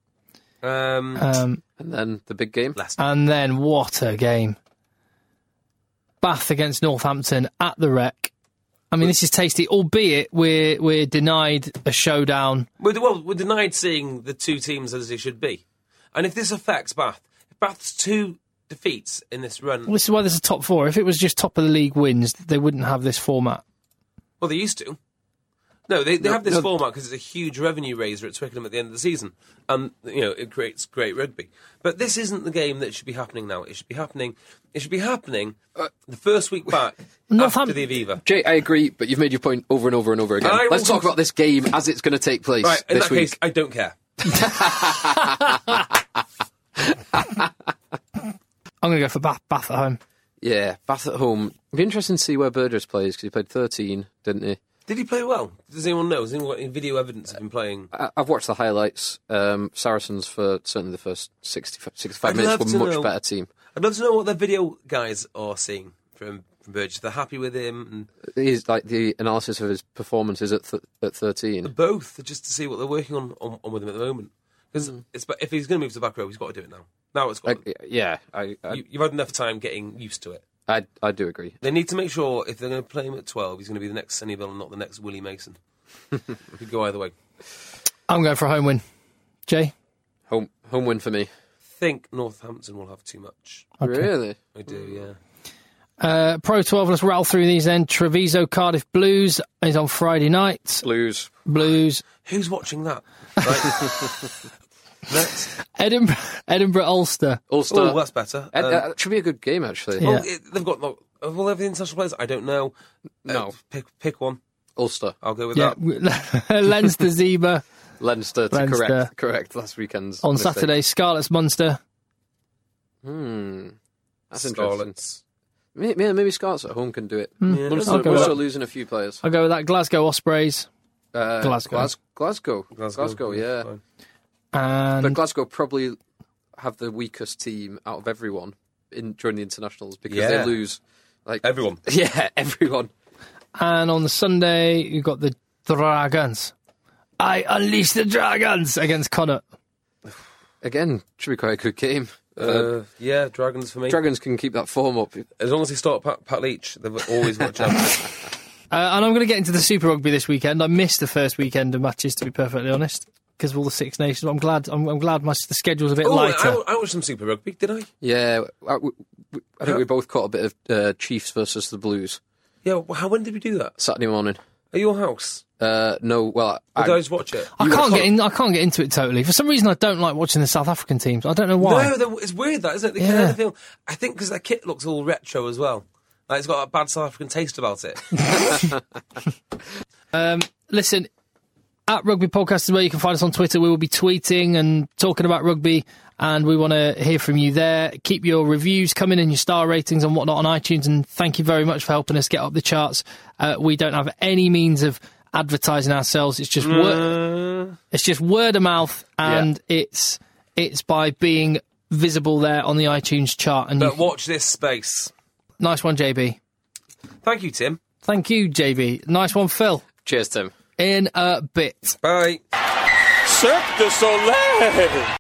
Um, Um, And then the big game. Leicester. and then what a game. Bath against Northampton at the Rec. I mean, this is tasty, albeit we're, we're denied a showdown. We're, well, we're denied seeing the two teams as they should be. And if this affects Bath, if Bath's two defeats in this run, This is why there's a top four. If it was just top of the league wins, they wouldn't have this format. well, they used to. No, they, they No, have this no. format because it's a huge revenue raiser at Twickenham at the end of the season. And, you know, it creates great rugby. But this isn't the game that should be happening now. It should be happening It should be happening the first week back after the Aviva. Jay, I agree, but you've made your point over and over and over again. I Let's will- talk about this game as it's going to take place Right, in this that week. case, I don't care. I'm going to go for Bath, Bath at home. Yeah, Bath at home. It'd be interesting to see where Burgess plays because he played thirteen, didn't he? Did he play well? Does anyone know? Has anyone got any video evidence of him playing? I- I've watched the highlights. Um, Saracens for certainly the first sixty, sixty-five I'd minutes love were a to much know. better team. I'd love to know what the video guys are seeing from, from Burgess. They're happy with him. He's like the analysis of his performances at th- at thirteen. And both, just to see what they're working on, on, on with him at the moment. Because it's if he's going to move to the back row, he's got to do it now. Now it's got. Like, yeah, I I, you, you've had enough time getting used to it. I I do agree. They need to make sure if they're going to play him at twelve, he's going to be the next Sonny Bill and not the next Willie Mason. It could go either way. I'm going for a home win. Jay? Home home win for me. I think Northampton will have too much. Okay. Really? I do, yeah. Uh, Pro twelve, let's rattle through these then. Treviso Cardiff Blues is on Friday night. Blues. Blues. Who's watching that? Right. Next. Edinburgh, Edinburgh Ulster. Ulster. Oh, that's better. Ed- Um, uh, it should be a good game actually. Yeah. well, it, they've got no. Will they have the international players? I don't know. No. Uh, pick pick one. Ulster. I'll go with Yeah, that. Leinster Zebra Leinster to Leinster. correct correct last weekend's on mistake. Saturday. Scarlets Munster. Hmm. That's interesting. Scarlets. Maybe, yeah, maybe Scarlets at home can do it. Yeah, Munster, Hmm. I'll go with Munster that. losing a few players. I'll go with that. Glasgow Ospreys. Uh, Glasgow. Glas- Glasgow. Glasgow, Glasgow, yeah. fine. And But Glasgow probably have the weakest team out of everyone in during the internationals because Yeah. they lose like Everyone. Yeah, everyone. And on the Sunday, you've got the Dragons. I unleash the Dragons against Connacht. Again, should be quite a good game. Uh, Uh, yeah, Dragons for me. Dragons can keep that form up. As long as they start Pat, Pat Leach, they've always got a chance. Uh, and I'm going to get into the Super Rugby this weekend. I missed the first weekend of matches, to be perfectly honest, because of all the Six Nations. I'm glad. I'm, I'm glad my the schedule's a bit oh, lighter. I, I watched some Super Rugby, did I? Yeah, I, we- we- I think we both caught a bit of uh, Chiefs versus the Blues Yeah, well, how, when did we do that? Saturday morning. At your house? Uh, no, well, Or I, did I just watch it? I You can't were- get in. I can't get into it totally. For some reason, I don't like watching the South African teams. I don't know why. No, they're- it's weird that, isn't it? They Yeah. kind of feel. I think because their kit looks all retro as well. Like it's got a bad South African taste about it. Um, listen, at Rugby Podcast is where you can find us on Twitter. We will be tweeting and talking about rugby, and we want to hear from you there. Keep your reviews coming and your star ratings and whatnot on iTunes, and thank you very much for helping us get up the charts. Uh, we don't have any means of advertising ourselves. It's just word, it's just word of mouth, and yeah. it's it's by being visible there on the iTunes chart. And but you, watch this space. Nice one, J B. Thank you, Tim. Thank you, J B. Nice one, Phil. Cheers, Tim. In a bit. Bye. Cirque du Soleil.